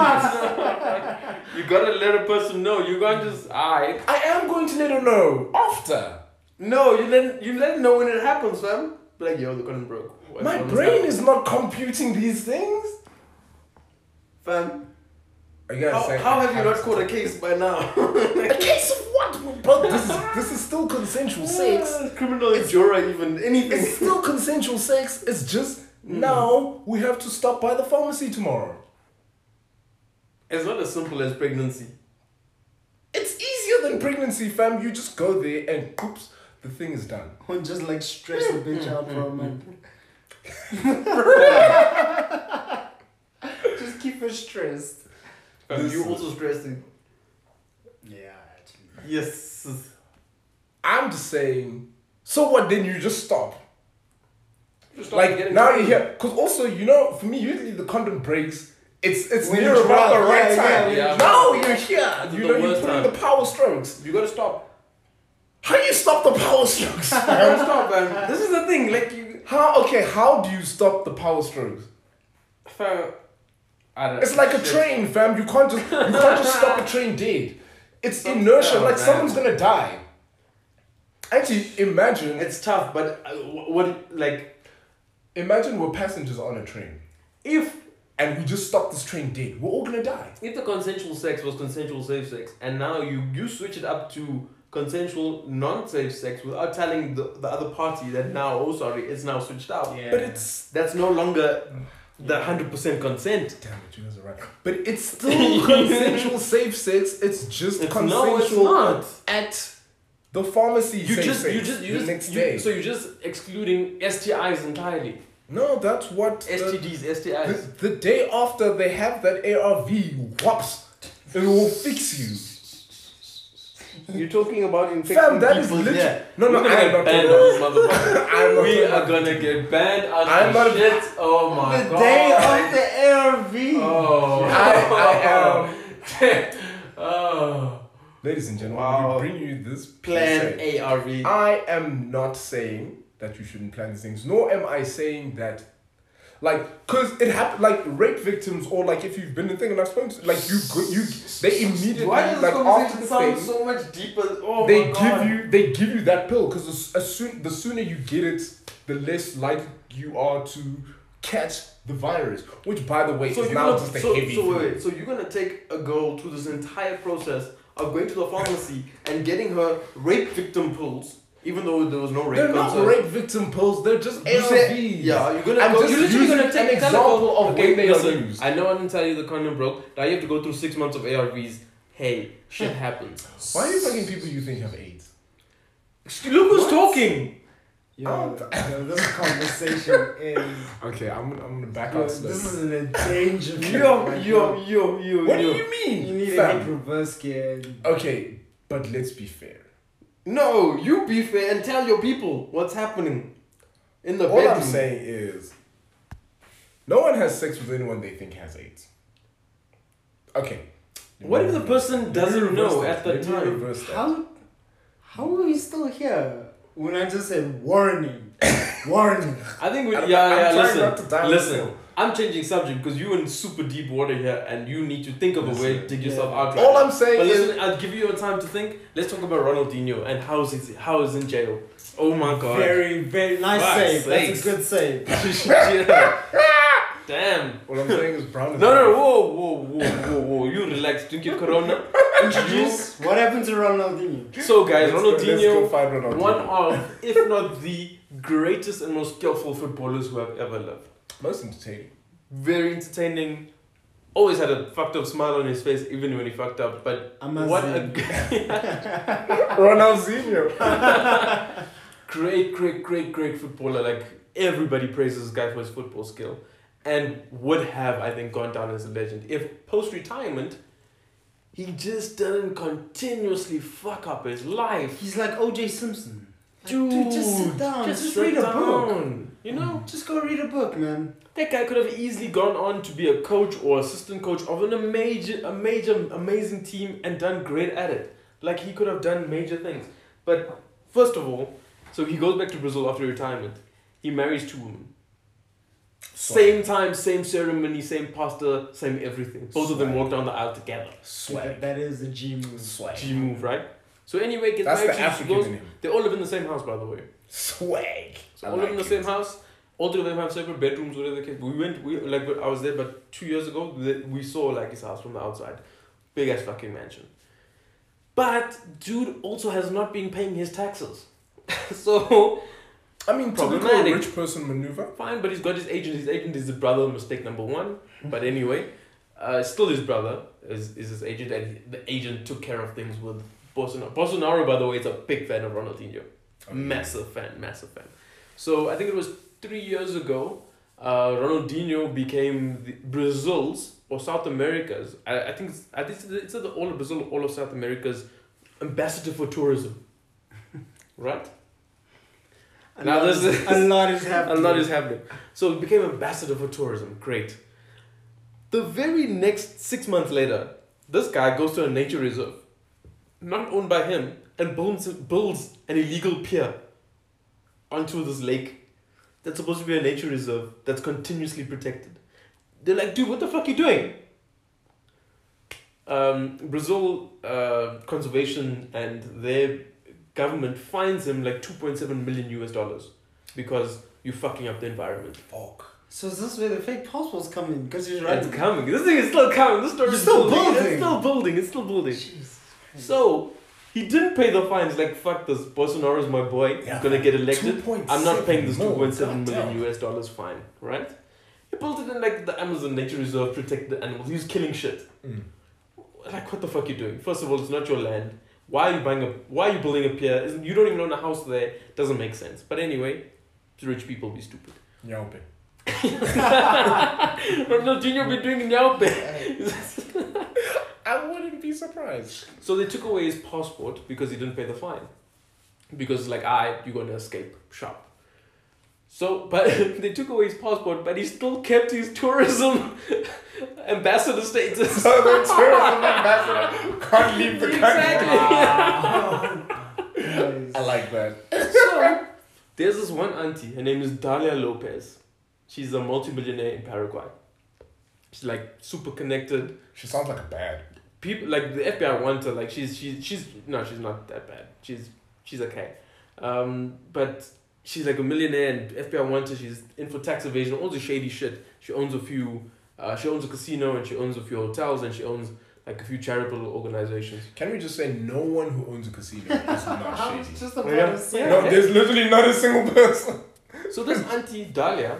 You gotta let a person know. You can't just I. I am going to let her know after. No, you let it know when it happens, fam. Be like, yo, the condom broke. My brain is not computing these things. Fam. Are you guys saying How I have you not caught a case by now? A case of what? But this is still consensual sex. Criminal juror, even anything. It's still consensual sex. It's just now we have to stop by the pharmacy tomorrow. It's not as simple as pregnancy. It's easier than pregnancy, fam. You just go there and oops, the thing is done. Or just like stress the bitch out for a month. Just keep her stressed. You also stressing. Yeah, actually. Yes. I'm just saying. So what? Then you just stop. Just Like now you're here, because also for me usually the condom breaks. It's When near it's about the rough, right yeah, time. yeah. Now you're here. It's You the know you worst put in time. the power strokes. You gotta stop. How do you stop the power strokes? Don't stop, man. This is the thing. Like you. How do you stop the power strokes? Fam, I don't. It's like a train, fam. You can't just stop a train dead. It's inertia. Oh, like man. someone's gonna die. Actually, imagine It's tough, but imagine we're passengers on a train and we just stop this train dead. We're all gonna die. if the consensual sex was consensual safe sex, and now you switch it up to consensual non-safe sex without telling the other party that now, oh sorry, it's now switched up. Yeah. But it's That's no longer the 100% consent. damn it, you guys are right. But it's still consensual safe sex. It's just consensual No, it's not. at the pharmacy. You safe just sex the next you, day. so you're just excluding STIs entirely. No, that's what STDs, STIs. the day after they have that ARV, whops, it will fix you. You're talking about infecting Fam, that is people. legit. Yeah. No, We're gonna I'm get not banned talking on this motherfucker. I'm not We talking are about- gonna get banned out I'm of not- shit. Oh my The god. day of the ARV. Oh. I Oh. Ladies and gentlemen, Wow. we bring you this Plan PSA. ARV. I am not saying that you shouldn't plan these things, nor am I saying that, cause it happened, rape victims or if you've been in a thing and I've spoken to, they immediately Why does this after conversation the sound thing, so much deeper? Oh they my god. give you that pill because the sooner you get it, the less likely you are to catch the virus. Which, by the way, So is you're now gonna, just a so, heavy. so flu. wait, so you're gonna take a girl through this entire process of going to the pharmacy and getting her rape victim pills, even though there was no rape They're not concern. rape victim pills. They're just You ARVs. said- yeah, you're gonna I'm go. just You're literally using gonna take an example of when they are listen, used. I know I didn't tell you the condom broke. Now you have to go through 6 months of ARVs. Hey, shit happens. Why are you fucking people you think have AIDS? Look who's What? talking. Yo, this conversation is. Okay, I'm gonna back Yo, out this slowly. is an endangerment. Yo. What do you mean? You need fam? to hit reverse gear. Okay, but let's be fair. No, you be fair and tell your people what's happening in the All bedroom. I'm saying is, no one has sex with anyone they think has AIDS. Okay, What if the person doesn't know at the time? How are we still here when I just said warning? Warning. I think I'm trying not to dive listen. I'm changing subject because you're in super deep water here and you need to think of a way to dig yourself out. All I'm saying But is, listen, I'll give you a time to think. Let's talk about Ronaldinho and how is in jail. Oh my god. Very, very nice Fuck's save. That's sakes. a good save. Yeah. Damn. what I'm saying is Brown is No, whoa. You relax. Drink your Corona. Introduce what happened to Ronaldinho. So guys, Let's go Ronaldinho, find Ronaldinho. one of, if not the greatest and most skillful footballers who have ever lived. Most entertaining. Very entertaining. Always had a fucked up smile on his face, even when he fucked up. But what a Ronaldinho. great footballer. Like everybody praises this guy for his football skill, and would have, I think, gone down as a legend if post-retirement he just didn't continuously fuck up his life. He's like OJ Simpson. Dude, just sit down. Just sit read a book. down. You know, Just go read a book, man. that guy could have easily gone on to be a coach or assistant coach of a major, amazing team and done great at it. Like he could have done major things. But first of all, so he goes back to Brazil after retirement. He marries 2 women. Same time, same ceremony, same pastor, same everything. Both of them walk down the aisle together. Swag. That is the G move. Swag. G move, right? So anyway, gets That's married. the African in him. They all live in the same house, by the way. Swag. So all live in the same house. All 3 of them have separate bedrooms, whatever the case. I was there, but 2 years ago, we saw like his house from the outside. Big ass fucking mansion. But dude also has not been paying his taxes. So, I mean, typical Problematic. rich person maneuver. fine, but he's got his agent. His agent is his brother, mistake number 1. But anyway, still his brother is his agent, and the agent took care of things with Bolsonaro. Bolsonaro, by the way, is a big fan of Ronaldinho. Massive fan. So I think it was 3 years ago, Ronaldinho became Brazil's or South America's. I think it's the all of Brazil, all of South America's ambassador for tourism, right? A Now lot this is- is- a lot is happening. A lot is happening. So he became ambassador for tourism. Great. The very next 6 months later, this guy goes to a nature reserve, not owned by him, and builds an illegal pier onto this lake that's supposed to be a nature reserve that's continuously protected. They're like, dude, what the fuck are you doing? Brazil conservation and their government fines him like $2.7 million because you're fucking up the environment. Fuck. So is this where the fake passports come in? Because he's It's right. coming. This thing is still coming. This story You're is still building. It's still building. Jesus. So he didn't pay the fines. Like fuck this. Bolsonaro's my boy. Yeah, He's gonna get elected. 2.7 I'm not paying this mil, $2.7 goddamn. million US fine. Right? He built it in like the Amazon Nature Reserve, protect the animals. He's killing shit. Like what the fuck you doing? First of all, it's not your land. Why are you building a pier? You don't even own a house there. Doesn't make sense. But anyway, the rich people be stupid. Nyaupe. Ronaldinho be doing nyaupe. I wouldn't be surprised. So they took away his passport because he didn't pay the fine. Because like, you're gonna escape. Sharp. So, but they took away his passport, but he still kept his tourism ambassador status. So the tourism ambassador can't leave the country. Nice. I like that. So, there's this one auntie, her name is Dalia Lopez. She's a multimillionaire in Paraguay. She's like super connected. She sounds like a bad. People like the FBI want her. Like she's no, she's not that bad. She's okay. But she's like a millionaire and FBI wants her. She's in for tax evasion, all the shady shit. She owns a few. She owns a casino and she owns a few hotels and she owns like a few charitable organizations. Can we just say no one who owns a casino is not I was shady? just about Yeah. to say. Yeah. No, there's literally not a single person. So this auntie Dalia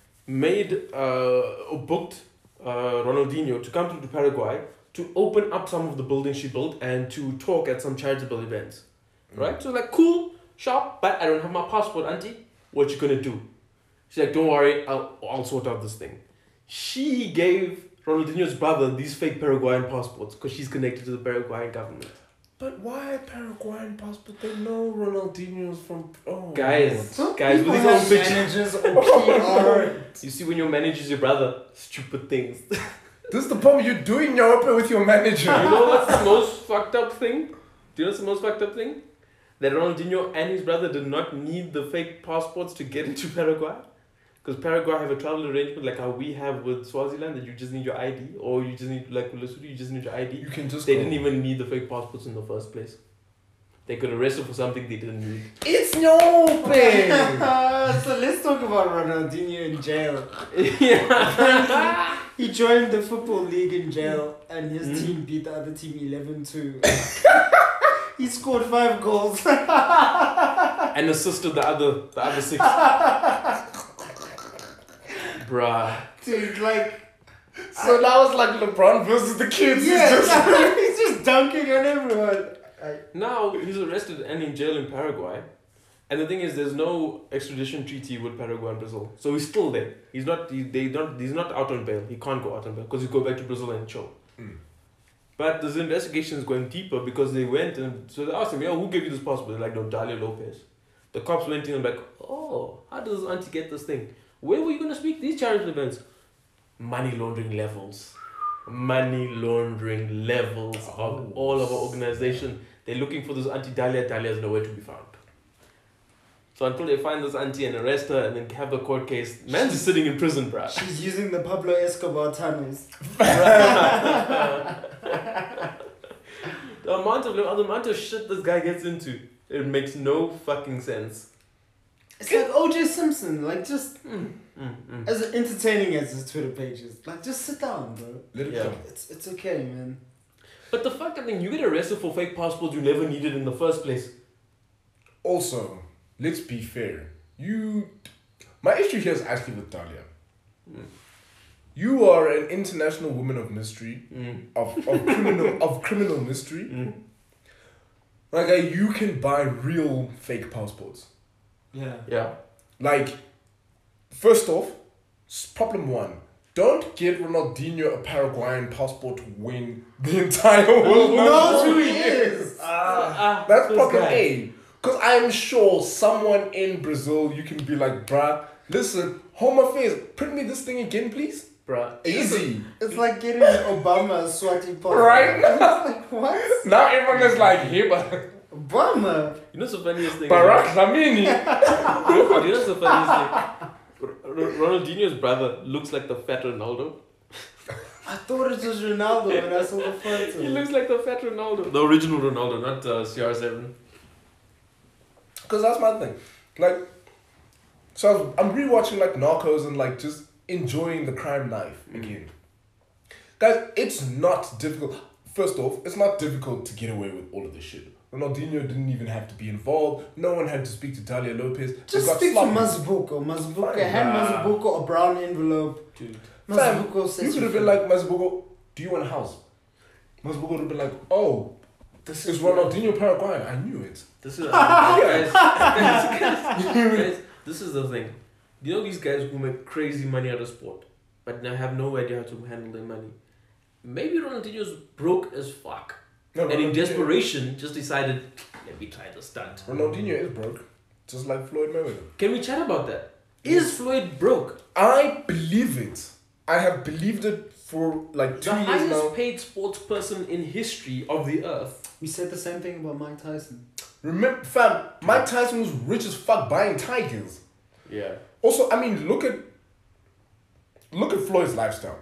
booked Ronaldinho to come to Paraguay to open up some of the buildings she built and to talk at some charitable events. Right? So like, cool, sharp, but I don't have my passport, auntie. What you gonna do? She's like, don't worry, I'll sort out this thing. She gave Ronaldinho's brother these fake Paraguayan passports because she's connected to the Paraguayan government. But why Paraguayan passport? They know Ronaldinho's from. Oh, Guys, Some guys, people with his own have picture. managers or PR. You see when your manager's your brother, stupid things. This is the problem. You're doing Europa with your manager. You know what's the most fucked up thing? Do you know what's the most fucked up thing? That Ronaldinho and his brother did not need the fake passports to get into Paraguay. Because Paraguay have a travel arrangement like how we have with Swaziland, that you just need your ID, or you just need, like with Lesotho, you just need your ID. You can just. They didn't even need the fake passports in the first place. They could arrest him for something they didn't need. It's Nyope! So let's talk about Ronaldinho in jail. Yeah. He joined the football league in jail, and his team beat the other team 11-2. He scored 5 goals. And assisted the other 6. Bruh. Dude, like, So now it's like LeBron versus the kids. yeah, It's just- he's just dunking on everyone. Now he's arrested and in jail in Paraguay. And the thing is, there's no extradition treaty with Paraguay and Brazil. So he's still there. He's not out on bail. He can't go out on bail because he go back to Brazil and chill. But this investigation is going deeper because they went and so they asked him, yo, who gave you this passport? They're like, no, Dalia Lopez. The cops went in and like, oh, how does auntie get this thing? Where were you going to speak these charitable events? Money laundering levels. Money laundering levels of all of our organization. They're looking for this auntie Dalia. Dalia is nowhere to be found. So until they find this auntie and arrest her and then have the court case, man's just sitting in prison, bruh. She's using the Pablo Escobar tunnels. The amount of shit this guy gets into, it makes no fucking sense. It's like OJ Simpson, like just as entertaining as his Twitter page is. Like just sit down, bro. Let it Yeah. come. It's okay, man. But the fucking thing, you get arrested for fake passports you never needed in the first place. Also, let's be fair. My issue here is actually with Dalia. You are an international woman of mystery, of criminal mystery. Like you can buy real fake passports. Yeah. Yeah. Like, first off, problem 1. Don't get Ronaldinho a Paraguayan passport to win the entire world. Who knows who he is? That's this problem guy. A. Because I am sure someone in Brazil, you can be like, bruh, listen, Home Affairs, print me this thing again, please. Bruh. Easy. It's like getting Obama a Swati passport. Right? It's like, what? Now everyone is like, hey, but Obama? You know what's the funniest thing? Barack Lamini. You know what's the funniest thing? Ronaldinho's brother looks like the fat Ronaldo. I thought it was Ronaldo when I saw the photo. He looks like the fat Ronaldo. The original Ronaldo, not CR7. Because that's my thing. Like, so I'm rewatching like Narcos and like just enjoying the crime life again. Guys, it's not difficult. First off, it's not difficult to get away with all of this shit. Ronaldinho didn't even have to be involved. No one had to speak to Dalia Lopez. They Just got speak to sloppy. Mazbuko. Mazbuko, Fine, hand nah. Mazbuko a brown envelope. Dude. Fam, Mazbuko says you could have been like, Mazbuko, do you want a house? Mazbuko would have been like, oh, this is Ronaldinho Paraguayan. I knew it. This is guys, this is the thing. You know these guys who make crazy money out of sport, but now have no idea how to handle their money. Maybe Ronaldinho's broke as fuck, No, and in Ronaldinho- desperation just decided, let me try the stunt. Ronaldinho is broke, just like Floyd Mayweather. Can we chat about that? Is Floyd broke? I believe it. I have believed it for like 2 The years highest now. paid sports person in history of the earth. We said the same thing about Mike Tyson. Remember, fam, Mike Tyson was rich as fuck buying tigers. Yeah. Also, I mean, look at Floyd's lifestyle.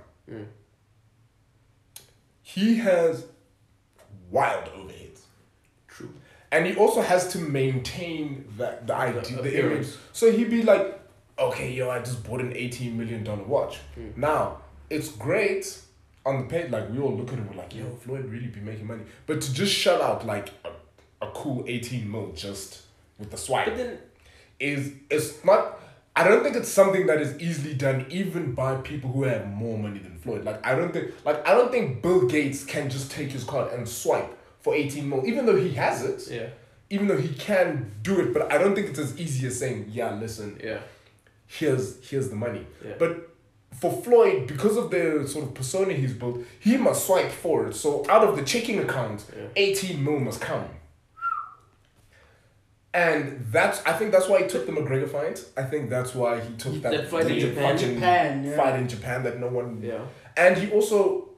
He has wild overheads. True. And he also has to maintain the idea, the image. appearance. So he'd be like, okay, yo, I just bought an $18 million watch. Now, it's great on the page, like we all look at it, we're like, yo, Floyd really be making money. But to just shell out like a cool 18 mil just with the swipe But then, it's not, I don't think it's something that is easily done even by people who have more money than Floyd. I don't think Bill Gates can just take his card and swipe for 18 mil, even though he has it. yeah. Even though he can do it, but I don't think it's as easy as saying, yeah, listen, Yeah. here's the money. Yeah. But for Floyd, because of the sort of persona he's built, he must swipe for it. So out of the checking account, 18 mil must come. And I think that's why he took the McGregor fight. I think that's why he took That fight in Japan. fucking Japan, yeah. fight in Japan that no one. Yeah. And he also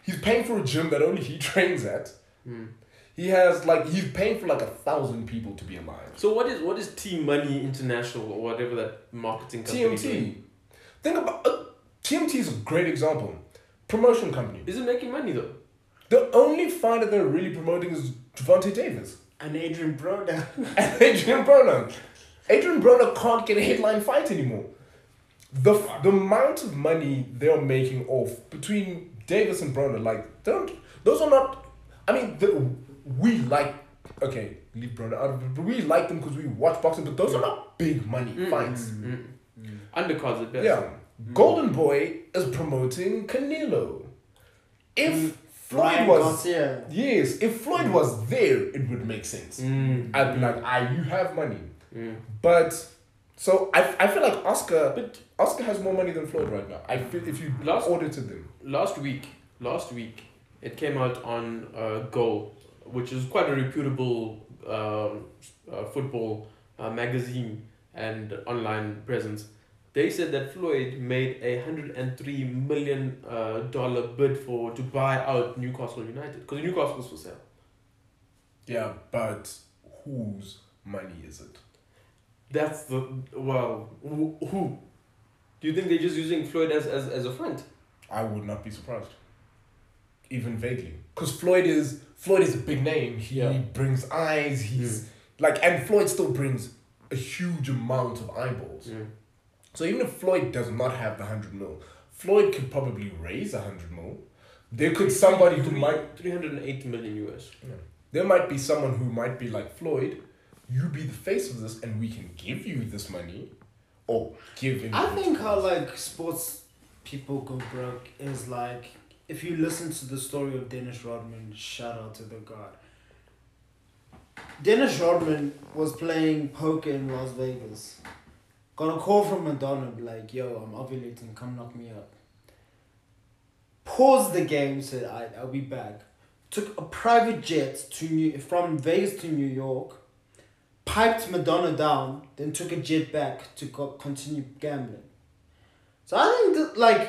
He's paying for a gym that only he trains at. Mm. He's paying for like 1,000 people to be alive. So what is Team Money International or whatever that marketing company TMT. doing? Think about TMT is a great example. Promotion company. Is it making money though? The only fighter they're really promoting is Javante Davis And Adrian Broner. and Adrian Broner. Adrian Broner can't get a headline fight anymore. The amount of money they're making off between Davis and Broner, those are not. I mean, we like. Okay, leave Broner out of it, but we like them because we watch boxing. But those are not big money fights. Undercards at best. Yeah, Golden Boy is promoting Canelo. If Floyd Ryan was Garcia. yes, if Floyd was there, it would make sense. I'd be like, you have money. But so I feel like Oscar has more money than Floyd right now. I feel if you audited them. Last week, it came out on Go, which is quite a reputable football magazine and online presence. They said that Floyd made $103 million bid to buy out Newcastle United because Newcastle was for sale. Yeah, but whose money is it? That's who? Do you think they're just using Floyd as a front? I would not be surprised. Even vaguely. Because Floyd is a big name. He brings eyes, and Floyd still brings a huge amount of eyeballs. So even if Floyd does not have the 100 mil, Floyd could probably raise 100 mil. There could somebody who might 308 million US. Yeah. There might be someone who might be like, Floyd, you be the face of this and we can give you this money or give him. I think how sports people go broke is if you listen to the story of Dennis Rodman, shout out to the god. Dennis Rodman was playing poker in Las Vegas. Got a call from Madonna like, yo, I'm ovulating, come knock me up. Paused the game, said, I'll be back. Took a private jet from Vegas to New York, piped Madonna down, then took a jet back to continue gambling. So I think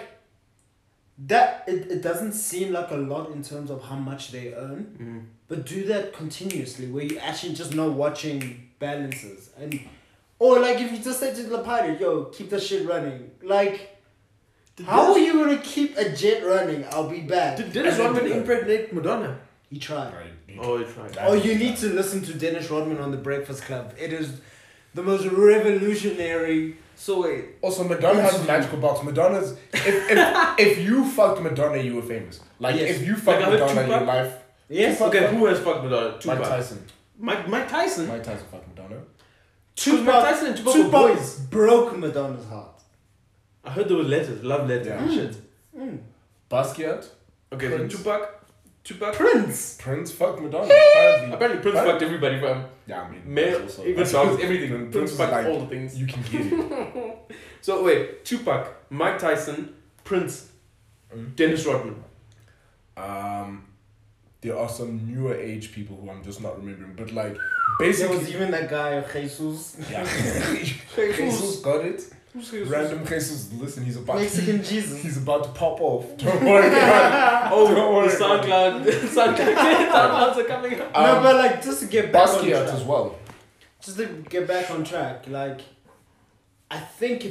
that it doesn't seem like a lot in terms of how much they earn, but do that continuously where you actually just know watching balances or if you just say to the pilot, yo, keep the shit running. How are you gonna keep a jet running? I'll be back. Did Dennis Rodman impregnate Madonna? He tried. He tried. Oh, you need to listen to Dennis Rodman on The Breakfast Club. It is the most revolutionary. So wait. Also, Madonna has a magical box. Madonna's if you fucked Madonna, you were famous. If you fucked Madonna in your life. Yes. Okay, who has fucked Madonna? Mike Tyson. Mike Tyson. Mike Tyson fucked Madonna. Mike Tyson and Tupac were boys. Broke Madonna's heart. I heard there were letters, love letters and shit. Basquiat. Okay, Prince. so Tupac. Prince Fucked Madonna. Apparently. Prince fucked everybody from Yeah, I mean, male, also, even dogs, everything. Prince is fucked all the things. You can get it. So wait, Tupac, Mike Tyson, Prince, Dennis Rodman. There are some newer age people who I'm just not remembering, but there basically. was even that guy Jesus. Yeah. Jesus got it. Random Jesus, listen, he's about Mexican Jesus. He's about to pop off. Don't worry about it. Don't worry. The SoundClouds are coming up. No, but just to get back on Basquiat track. as well. Just to get back on track, I think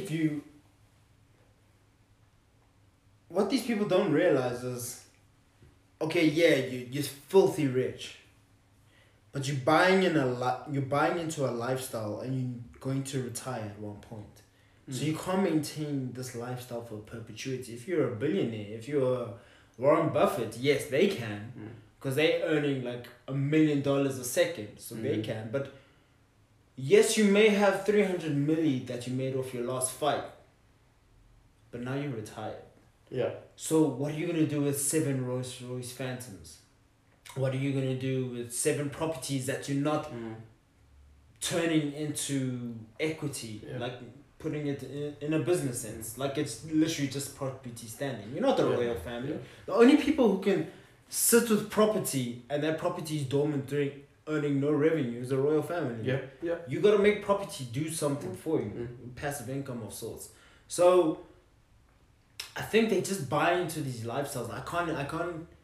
what these people don't realize is, okay, yeah, you're filthy rich, but you're buying into a lifestyle and you're going to retire at one point. So you can't maintain this lifestyle for perpetuity. If you're a billionaire, if you're Warren Buffett, yes, they can, because they're earning $1 million a second, so they can. But yes, you may have 300 milli that you made off your last fight, but now you're retired. Yeah. So what are you gonna do with 7 Rolls-Royce Phantoms? What are you gonna do with 7 properties that you're not turning into equity, putting it in a business sense? It's literally just property standing. You're not the royal family. Yeah. The only people who can sit with property and that property is dormant earning no revenue is the royal family. Yeah, yeah. You gotta make property do something for you, passive income of sorts. So I think they just buy into these lifestyles. I can't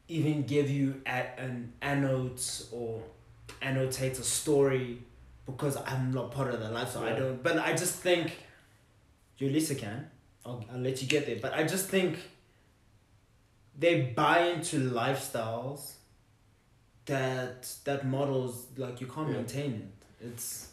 even give you an annotates or annotate a story because I'm not part of the lifestyle. I don't. But I just think you at least can. I'll let you get there. But I just think they buy into lifestyles that models like you can't maintain it. It's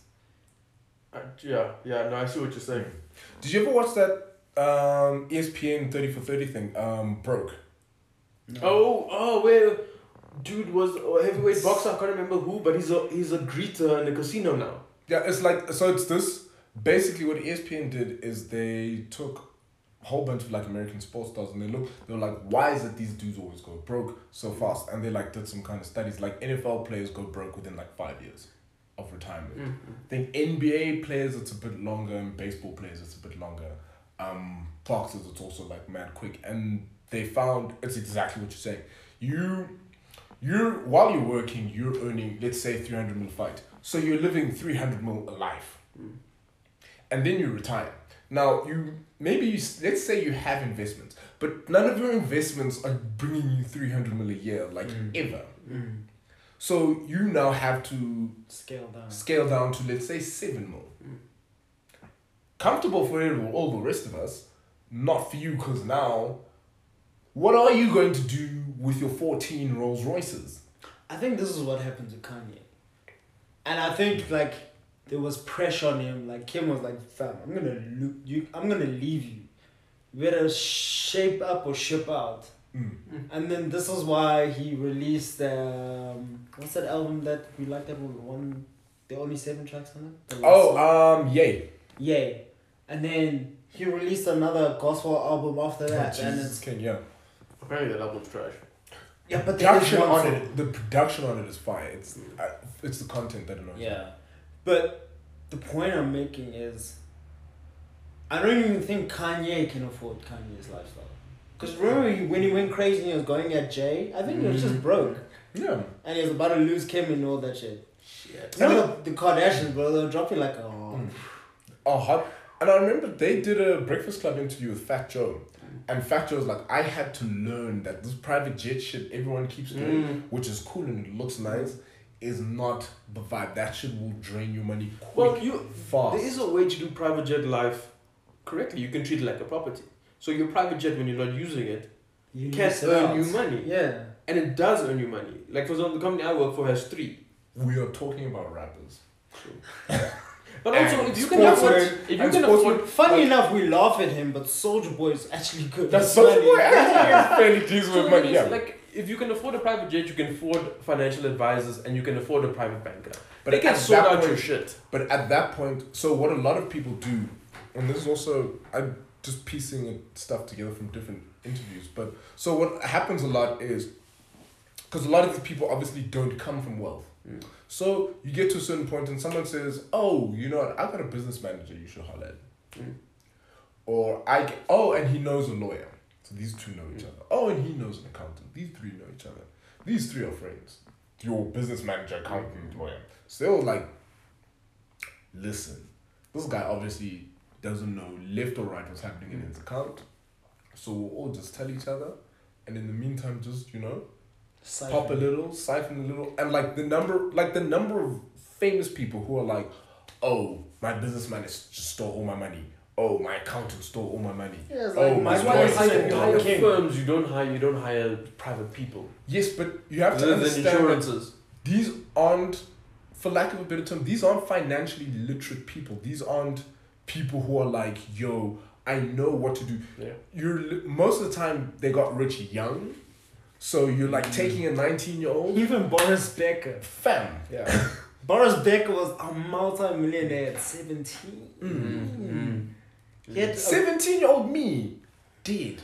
no, I see what you're saying. Did you ever watch that ESPN 30 for 30 thing? Broke. No. Oh, where dude was a heavyweight boxer. I can't remember who, but he's a greeter in a casino now. Yeah, it's like, so it's this. Basically, what ESPN did is they took a whole bunch of like American sports stars and they were like, why is it these dudes always go broke so fast? And they like did some kind of studies. Like NFL players go broke within like 5 years of retirement. I think NBA players it's a bit longer, and baseball players it's a bit longer. Boxers it's also like mad quick, and they found it's exactly what you're saying. You're while you're working, you're earning, let's say 300 mil fight, so you're living 300 mil a life, and then you retire. Now let's say you have investments, but none of your investments are bringing you 300 mil a year like ever. So you now have to scale down to, let's say, 7 mil. Comfortable for all the rest of us, not for you, because now, what are you going to do with your 14 Rolls Royces? I think this is what happened to Kanye. And I think, like, there was pressure on him. Like, Kim was like, fam, I'm gonna leave you. You better shape up or ship out. And then this is why he released what's that album that we liked, that one, there are only 7 tracks on it? Yay. And then he released another gospel album after that. And it's King, yeah. Apparently that album's trash. Yeah, but the production on it is fire. It's the content that annoys me. Yeah. But the point I'm making is, I don't even think Kanye can afford Kanye's lifestyle. Because remember when he went crazy and he was going at Jay, I think he was just broke. Yeah. And he was about to lose Kim and all that shit. The Kardashians, bro, they were dropping like, And I remember they did a Breakfast Club interview with Fat Joe. And Fat Joe was like, I had to learn that this private jet shit everyone keeps doing, which is cool and it looks nice, is not the vibe. That shit will drain your money fast. There is a way to do private jet life correctly. You can treat it like a property. So your private jet, when you're not using it, can earn you money. Yeah. And it does earn you money. Like, for example, the company I work for has 3. We are talking about rappers. But also, if you can afford... Funny enough, we laugh at him, but Soulja Boy is actually good. That's Soulja Boy actually is fairly decent with money, yeah. Like, if you can afford a private jet, you can afford financial advisors, and you can afford a private banker. But they can sort out your shit. But at that point, so what a lot of people do, and this is also, I'm just piecing stuff together from different interviews, but so what happens a lot is, because a lot of these people obviously don't come from wealth. So you get to a certain point and someone says, oh, you know what, I've got a business manager you should holler at. Or and he knows a lawyer. So these 2 know each other. Oh, and he knows an accountant. These 3 know each other. These 3 are friends. Your business manager, accountant, lawyer. So they were like, listen, this guy obviously doesn't know left or right what's happening in his account. So we'll all just tell each other. And in the meantime, just, pop a little, siphon a little. And like the number of famous people who are like, oh, my business manager just stole all my money. Oh, my accountant stole all my money. Yeah, it's like, my you hire firms, you don't hire private people. Yes, but you have to understand insurances. These aren't, for lack of a better term, these aren't financially literate people. These aren't people who are like, yo, I know what to do. Yeah. Most of the time they got rich young. So you're like taking a 19-year-old. Even Boris Becker. Fam. Yeah. Boris Becker was a multi-millionaire at 17. He had 17-year-old me. Dead.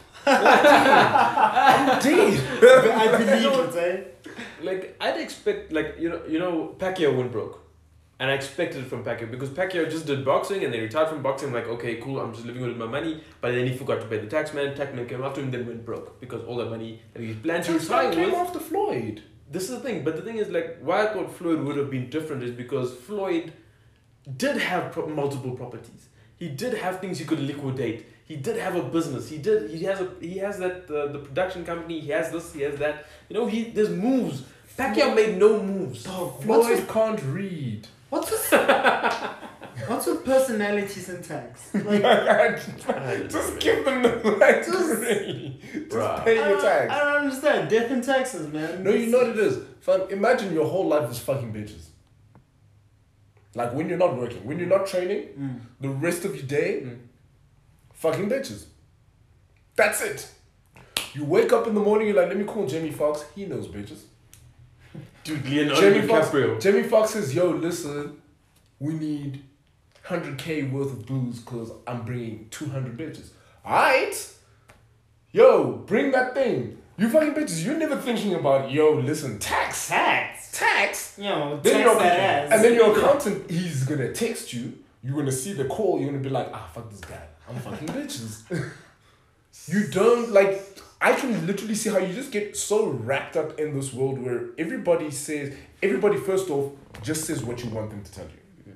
I'm dead. I believe it, eh? Like, I'd expect, like, you know, Pacquiao went broke. And I expected it from Pacquiao because Pacquiao just did boxing and then retired from boxing. Like, okay, cool, I'm just living with my money. But then he forgot to pay the taxman. Taxman came after him, then went broke because all the money that he planned to retire came after Floyd. This is the thing. But the thing is, like, why I thought Floyd would have been different is because Floyd did have multiple properties. He did have things he could liquidate. he did have a business. He has that the production company. He has this. He has that. You know, there's moves. Pacquiao made no moves. Floyd can't read. What's with personalities and tax? Like, just give them the right degree. Just pay your tax. I don't understand. Death and taxes, man. No, you know what it is. Fam, imagine your whole life is fucking bitches. Like when you're not working, when you're not training, the rest of your day, fucking bitches. That's it. You wake up in the morning, you're like, let me call Jamie Foxx. He knows bitches. Dude, Leonardo DiCaprio. Jamie Foxx says, yo, listen, we need 100K worth of booze because I'm bringing 200 bitches. Alright. Yo, bring that thing. You fucking bitches, you're never thinking about, yo, listen, tax. Yo, Then tax that ass. And then your accountant, he's gonna text you. You're gonna see the call. You're gonna be like, fuck this guy. I'm fucking bitches. You don't like. I can literally see how you just get so wrapped up in this world where everybody first off just says what you want them to tell you.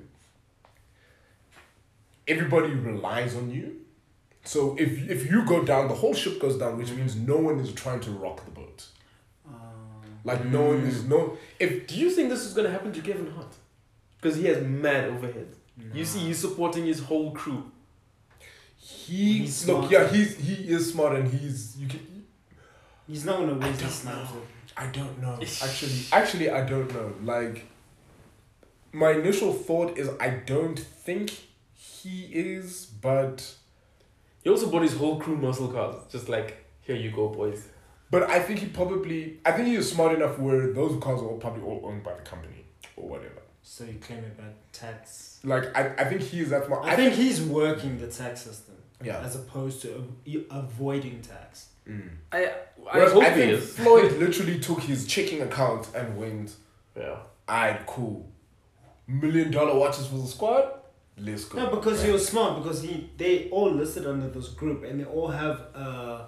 Everybody relies on you. So if you go down, the whole ship goes down, which means no one is trying to rock the boat. Like no one is Do you think this is gonna happen to Kevin Hart? Because he has mad overhead. You see, he's supporting his whole crew. He's smart. he is smart and he's not gonna waste his snaps. I don't know. Actually, I don't know. Like, my initial thought is I don't think he is, but he also bought his whole crew muscle cars. Just like, here you go, boys. But I think he is smart enough where those cars are probably all owned by the company or whatever. So you claim about tax. Like, I think he is that smart. I think he's working the tax system. Yeah. As opposed to avoiding tax. I think Floyd literally took his checking account and went, alright, cool. $1 million watches for the squad? Let's go. No, because he was smart, because they all listed under this group and they all have a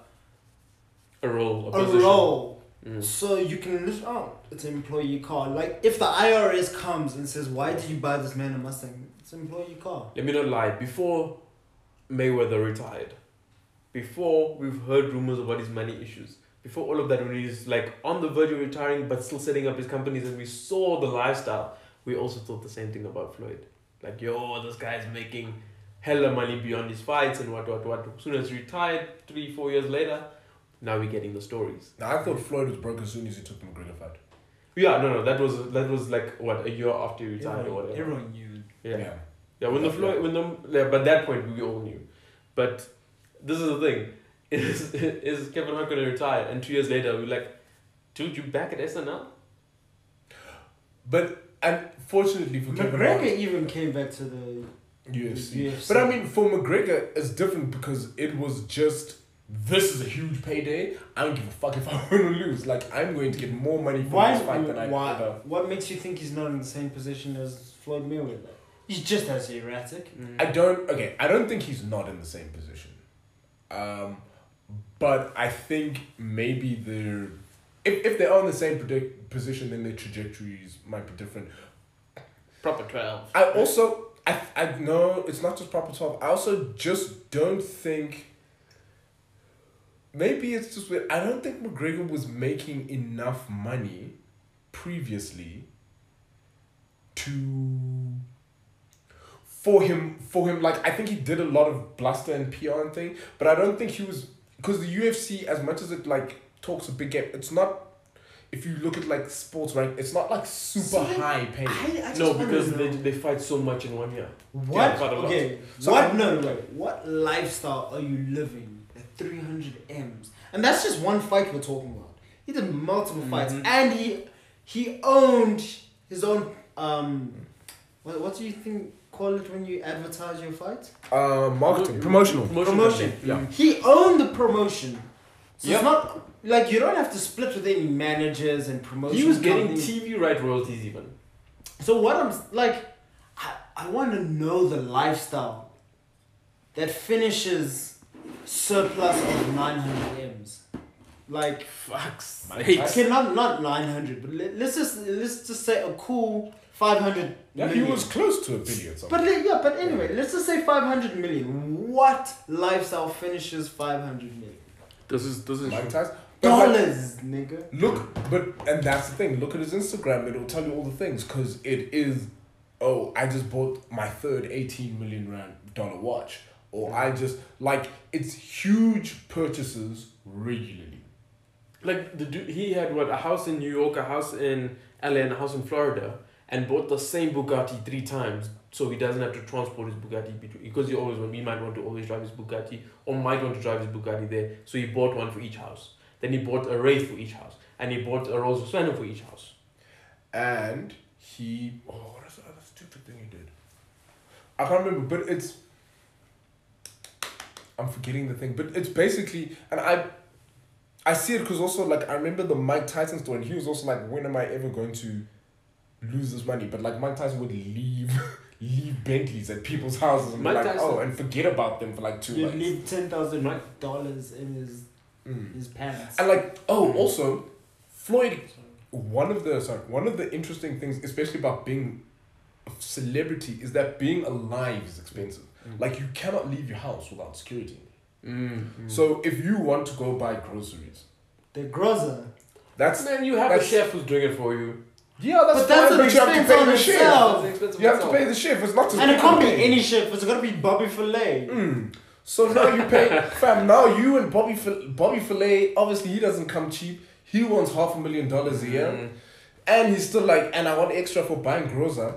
role. So you can list out it's an employee car. Like if the IRS comes and says, why did you buy this man a Mustang? It's an employee car. Let me not lie. Before Mayweather retired, before we've heard rumors about his money issues, before all of that, when he's like on the verge of retiring but still setting up his companies and we saw the lifestyle, we also thought the same thing about Floyd. Like, yo, this guy's making hella money beyond his fights and what. As soon as he retired, 3-4 years later, now we're getting the stories. Now, I thought Floyd was broke as soon as he took the McGregor fight. Yeah, no, that was like what, a year after he retired or whatever. Everyone knew. Yeah. But at that point we all knew. But this is the thing: is Kevin Hart gonna retire? And 2 years later, we're like, dude, you back at SNL? But unfortunately for Kevin Hart, McGregor even came back to the UFC. But I mean, for McGregor, it's different because it was just, this is a huge payday. I don't give a fuck if I win or lose. Like, I'm going to get more money from this fight than I ever. What makes you think he's not in the same position as Floyd Mayweather? He's just as erratic. I don't think he's not in the same position. But I think maybe they're, if they are in the same position, then their trajectories might be different. Proper 12. I know it's not just proper 12. I also just don't think, maybe it's just weird. I don't think McGregor was making enough money previously for him, like, I think he did a lot of bluster and PR and thing, but I don't think he was, because the UFC, as much as it, like, talks a big game, it's not, if you look at, like, sports rank, it's not, like, super high paying. No, because they fight so much in 1 year. What? Yeah, okay. So what lifestyle are you living at 300 M's? And that's just one fight we're talking about. He did multiple fights, and he owned his own what do you think call it when you advertise your fight? Marketing, promotion. Yeah. He owned the promotion. So it's not like you don't have to split with any managers and promotion. He was getting TV right royalties even. So what I'm like, I want to know the lifestyle that finishes surplus of 900 M's. Like, Fucks. okay, not 900, but let's just say a cool 500 Yeah, he million. was close to $1 billion. But anyway, let's just say 500 million. What lifestyle finishes 500 million? This is Mike Tyson. But like, Dollars, nigga. and that's the thing. Look at his Instagram. It'll tell you all the things because it is. Oh, I just bought my third $18 million watch, or I just like it's huge purchases regularly. like the dude. He had what, a house in New York, a house in LA, and a house in Florida, and bought the same Bugatti 3 times, so he doesn't have to transport his Bugatti because he might want to always drive his Bugatti or might want to drive his Bugatti there. So he bought one for each house. Then he bought a Wraith for each house, and he bought a Rolls Royce for each house. And what is the other stupid thing he did? I can't remember, but I'm forgetting the thing, but it's basically, and I see it because also like I remember the Mike Tyson story, and he was also like, when am I ever going to lose this money? But like Mike Tyson would leave Bentleys at people's houses and be like, oh, and forget about them for like 2 months. You leave $10,000 in his pants. And like, also, Floyd, one of the interesting things, especially about being a celebrity, is that being alive is expensive. Like, you cannot leave your house without security. So if you want to go buy groceries, The grocer. Man, you have a chef who's doing it for you. Yeah, that's But that's fine, an but you have to expense pay on the itself. chef. You have to pay the chef. It's not just And it can't be any chef. It's gotta be Bobby Filet. So now you pay, fam. Now you and Bobby Filet. Obviously, he doesn't come cheap. He wants $500,000 a year, and he's still like, and I want extra for buying grocer.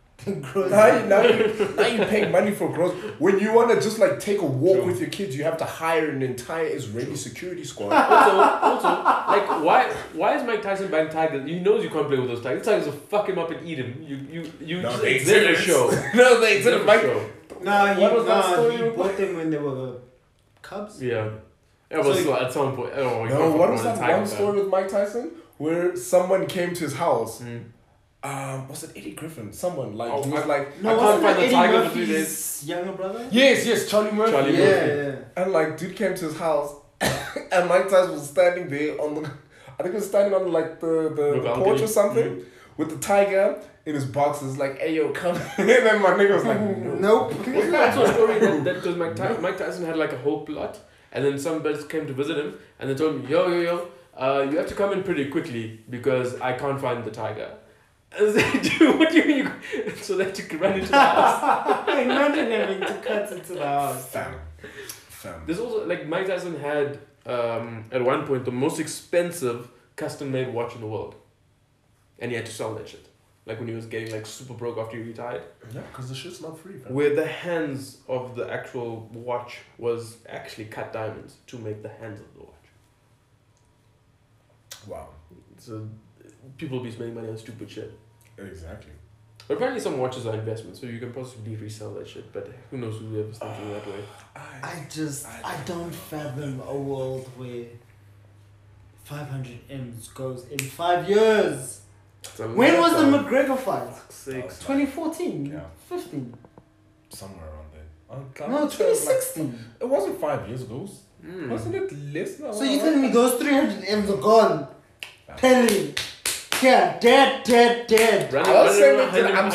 Now you pay money for groceries. When you want to just like take a walk with your kids, you have to hire an entire Israeli security squad. Also, like why is Mike Tyson buying tigers? He knows you can't play with those tigers. Tigers will fuck him up and eat him. You No, just they exhibit a exhibit. show. No, they exhibit. Mike, What was that story? He about? bought them when they were cubs. Yeah. It was at some point. Oh, you No, can't what fuck was around that with a one tiger, story with Mike Tyson where someone came to his house? man. Was it Eddie Griffin? Someone like Oh, he was like, No, I can't wasn't find that the Eddie tiger for 3 Murphy's days. younger brother? yes, Charlie Murphy. Charlie Murphy. Yeah. And like, dude came to his house, and Mike Tyson was standing there on the, I think he was standing on like the balcony. porch or something, with the tiger in his boxes, like, "Hey yo, come!" And then my nigga was like, Nope. Wasn't that also a story that because Mike Tyson had like a whole plot, and then some birds came to visit him, and they told him, yo, you have to come in pretty quickly because I can't find the tiger. And I said, dude, what do you mean? So that you can run into the house. Imagine having to cut into the house. Fam. There's also like Mike Tyson had at one point the most expensive custom-made watch in the world, and he had to sell that shit. Like when he was getting like super broke after he retired. Yeah, because the shit's not free, fam. Where the hands of the actual watch was actually cut diamonds to make the hands of the watch. Wow. So people be spending money on stupid shit. Exactly. But apparently some watches are investments, so you can possibly resell that shit, but who knows whoever's thinking that way. I don't fathom a world where 500 M's goes in 5 years. When was the McGregor fight? 6. 2014? Yeah. 15? Somewhere around there. No, 2016. It wasn't 5 years ago. Wasn't it less? No, So you're telling me those 300 M's are gone? Pelly. Yeah, dead. I'm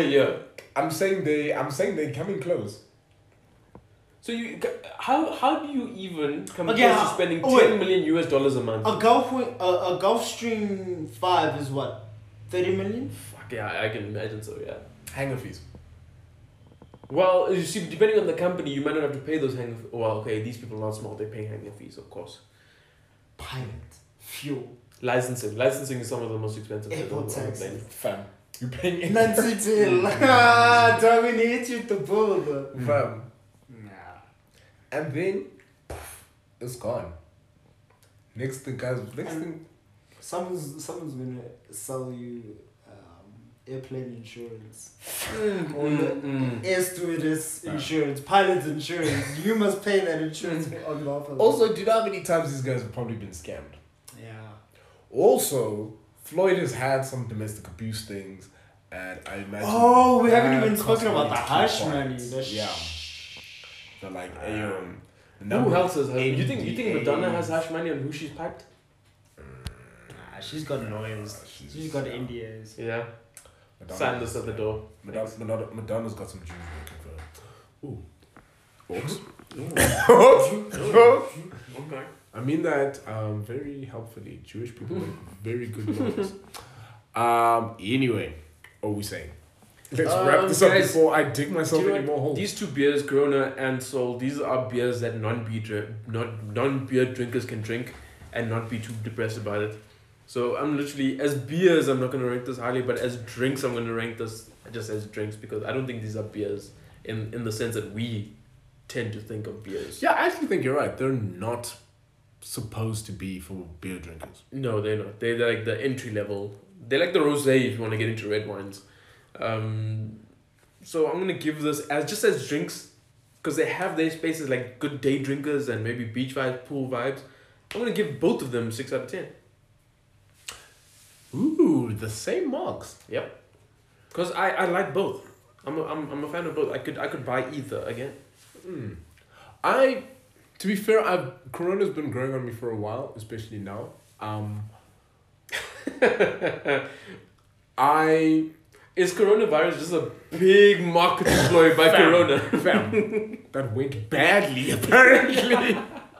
saying they're coming close. So how do you even come Okay, close to spending $10 million a month? A Gulfstream 5 is what? 30 million? Fuck yeah, I can imagine so, yeah. Hanger fees. Well, you see, depending on the company, you might not have to pay those hanger fees. Well, okay, these people are not small, they're paying hanger fees, of course. Pilot. Fuel. Licensing is some of the most expensive things on Airport the taxes. plane. Fam. You paying Nancy don't we need you to bull, Fam. Nah. And then it's gone. Next thing. Someone's gonna sell you airplane insurance. Air stewardess insurance, pilot insurance. You must pay that insurance on behalf of Also, do you know how many times these guys have probably been scammed? Yeah. Also, Floyd has had some domestic abuse things, and I imagine. Oh, we haven't that even spoken about the cost hush money money. to keep quiet. Yeah. They're like, hey, Who else has you think NDAs. Madonna has hush money on who she's piped? Nah, she's got lawyers. She's got NDAs. Yeah. Sign this at the door. Madonna's got some Jews working for her. Okay. I mean that very helpfully. Jewish people make very good lawyers. Anyway, what are we saying? Let's wrap this up guys, before I dig myself Do you know any more holes. These two beers, Corona and Sol, these are beers that non-beer drinkers can drink and not be too depressed about it. So I'm literally, as beers, I'm not going to rank this highly, but as drinks, I'm going to rank this just as drinks because I don't think these are beers in the sense that we tend to think of beers. Yeah, I actually think you're right. They're not supposed to be for beer drinkers. No, they're not. They're like the entry level. They're like the rosé if you want to get into red wines. So I'm gonna give this as drinks because they have their spaces like good day drinkers and maybe beach vibes, pool vibes. I'm gonna give both of them 6 out of 10. Ooh, the same marks. Yep. Because I like both. I'm a fan of both. I could buy either again. To be fair, Corona's been growing on me for a while, especially now. Is coronavirus just a big marketing ploy by Corona? Fam, that went badly, apparently.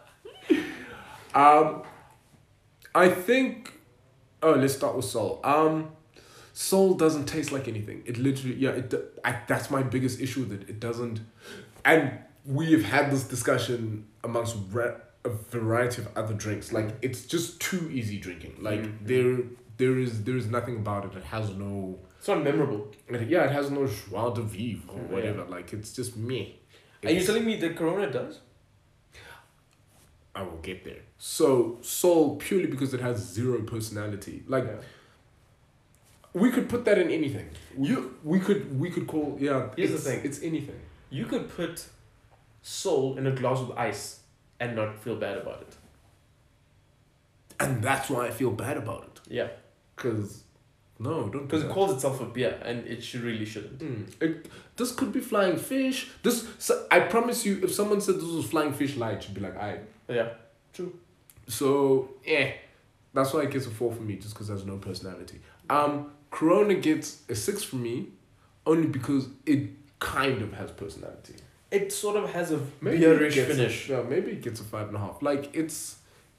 I think. Oh, let's start with Sol. Sol doesn't taste like anything. It literally, that's my biggest issue with it. It doesn't, and we have had this discussion amongst a variety of other drinks. Like it's just too easy drinking. Like there is nothing about it. It has no. It's not memorable. It has no joie de vivre or whatever. Like it's just meh. Are you telling me that Corona does? I will get there. So Sol, purely because it has zero personality. Like we could put that in anything. We could call Here's the thing. It's anything. You could put Sol in a glass with ice and not feel bad about it. And that's why I feel bad about it. Yeah. Because Because it calls itself a beer and it really shouldn't. This could be flying fish. I promise you, if someone said this was flying fish light, you'd be like, aye. Yeah. True. So that's why it gets a 4 for me, just because there's no personality. Corona gets a 6 for me, only because it kind of has personality. It sort of has a Maybe beerish it gets finish. Maybe it gets a 5.5. Like it's,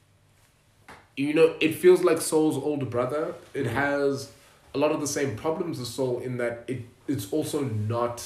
it feels like Soul's older brother. It has a lot of the same problems as Soul in that it's also not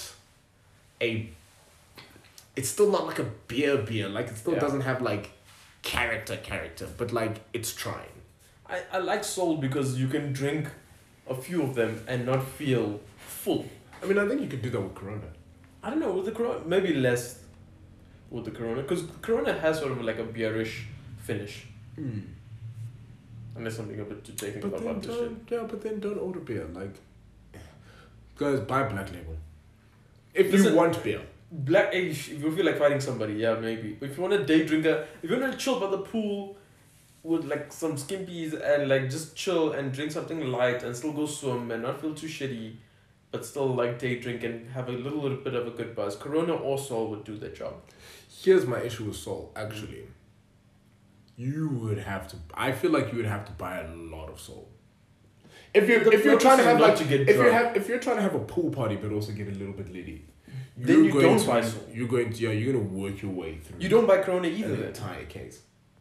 it's still not like a beer. Like it still doesn't have like character, but like it's trying. I like Sol because you can drink a few of them and not feel full. I mean, I think you could do that with Corona. I don't know, with the Corona, maybe less with the Corona, because Corona has sort of like a beerish finish. Unless I'm being a bit too technical about this shit. But then don't order beer. Like, guys, buy Black Label. If Listen, you want beer. Black, if you feel like fighting somebody, yeah, maybe. But if you want a day drinker, if you want to chill by the pool with like some skimpies and like just chill and drink something light and still go swim and not feel too shitty, but still like day drink and have a little bit of a good buzz, Corona or Sol would do their job. Here's my issue with Sol, actually. I feel like you would have to buy a lot of Sol. If you're trying to have like if you're trying to have a pool party but also get a little bit litty, then you don't buy Sol. You're going to work your way through. You don't buy Corona either. An entire case.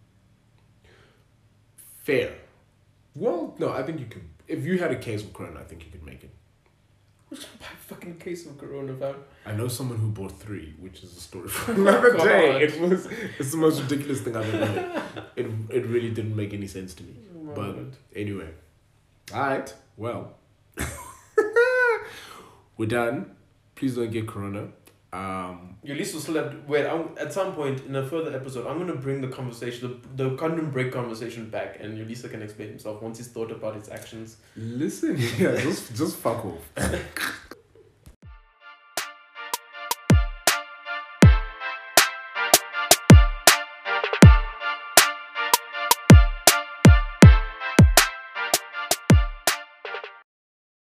Fair. Well, no, I think you could. If you had a case of Corona, I think you could make it. Who's gonna buy a fucking case of Corona, fam? I know someone who bought 3, which is a story for another day. It's the most ridiculous thing I've ever heard. It really didn't make any sense to me. But anyway. Alright, well. We're done. Please don't get Corona. Ulysses will still have. Wait, at some point in a further episode, I'm gonna bring the conversation, the condom break conversation back, and Ulysses can explain himself once he's thought about his actions. Listen, just fuck off.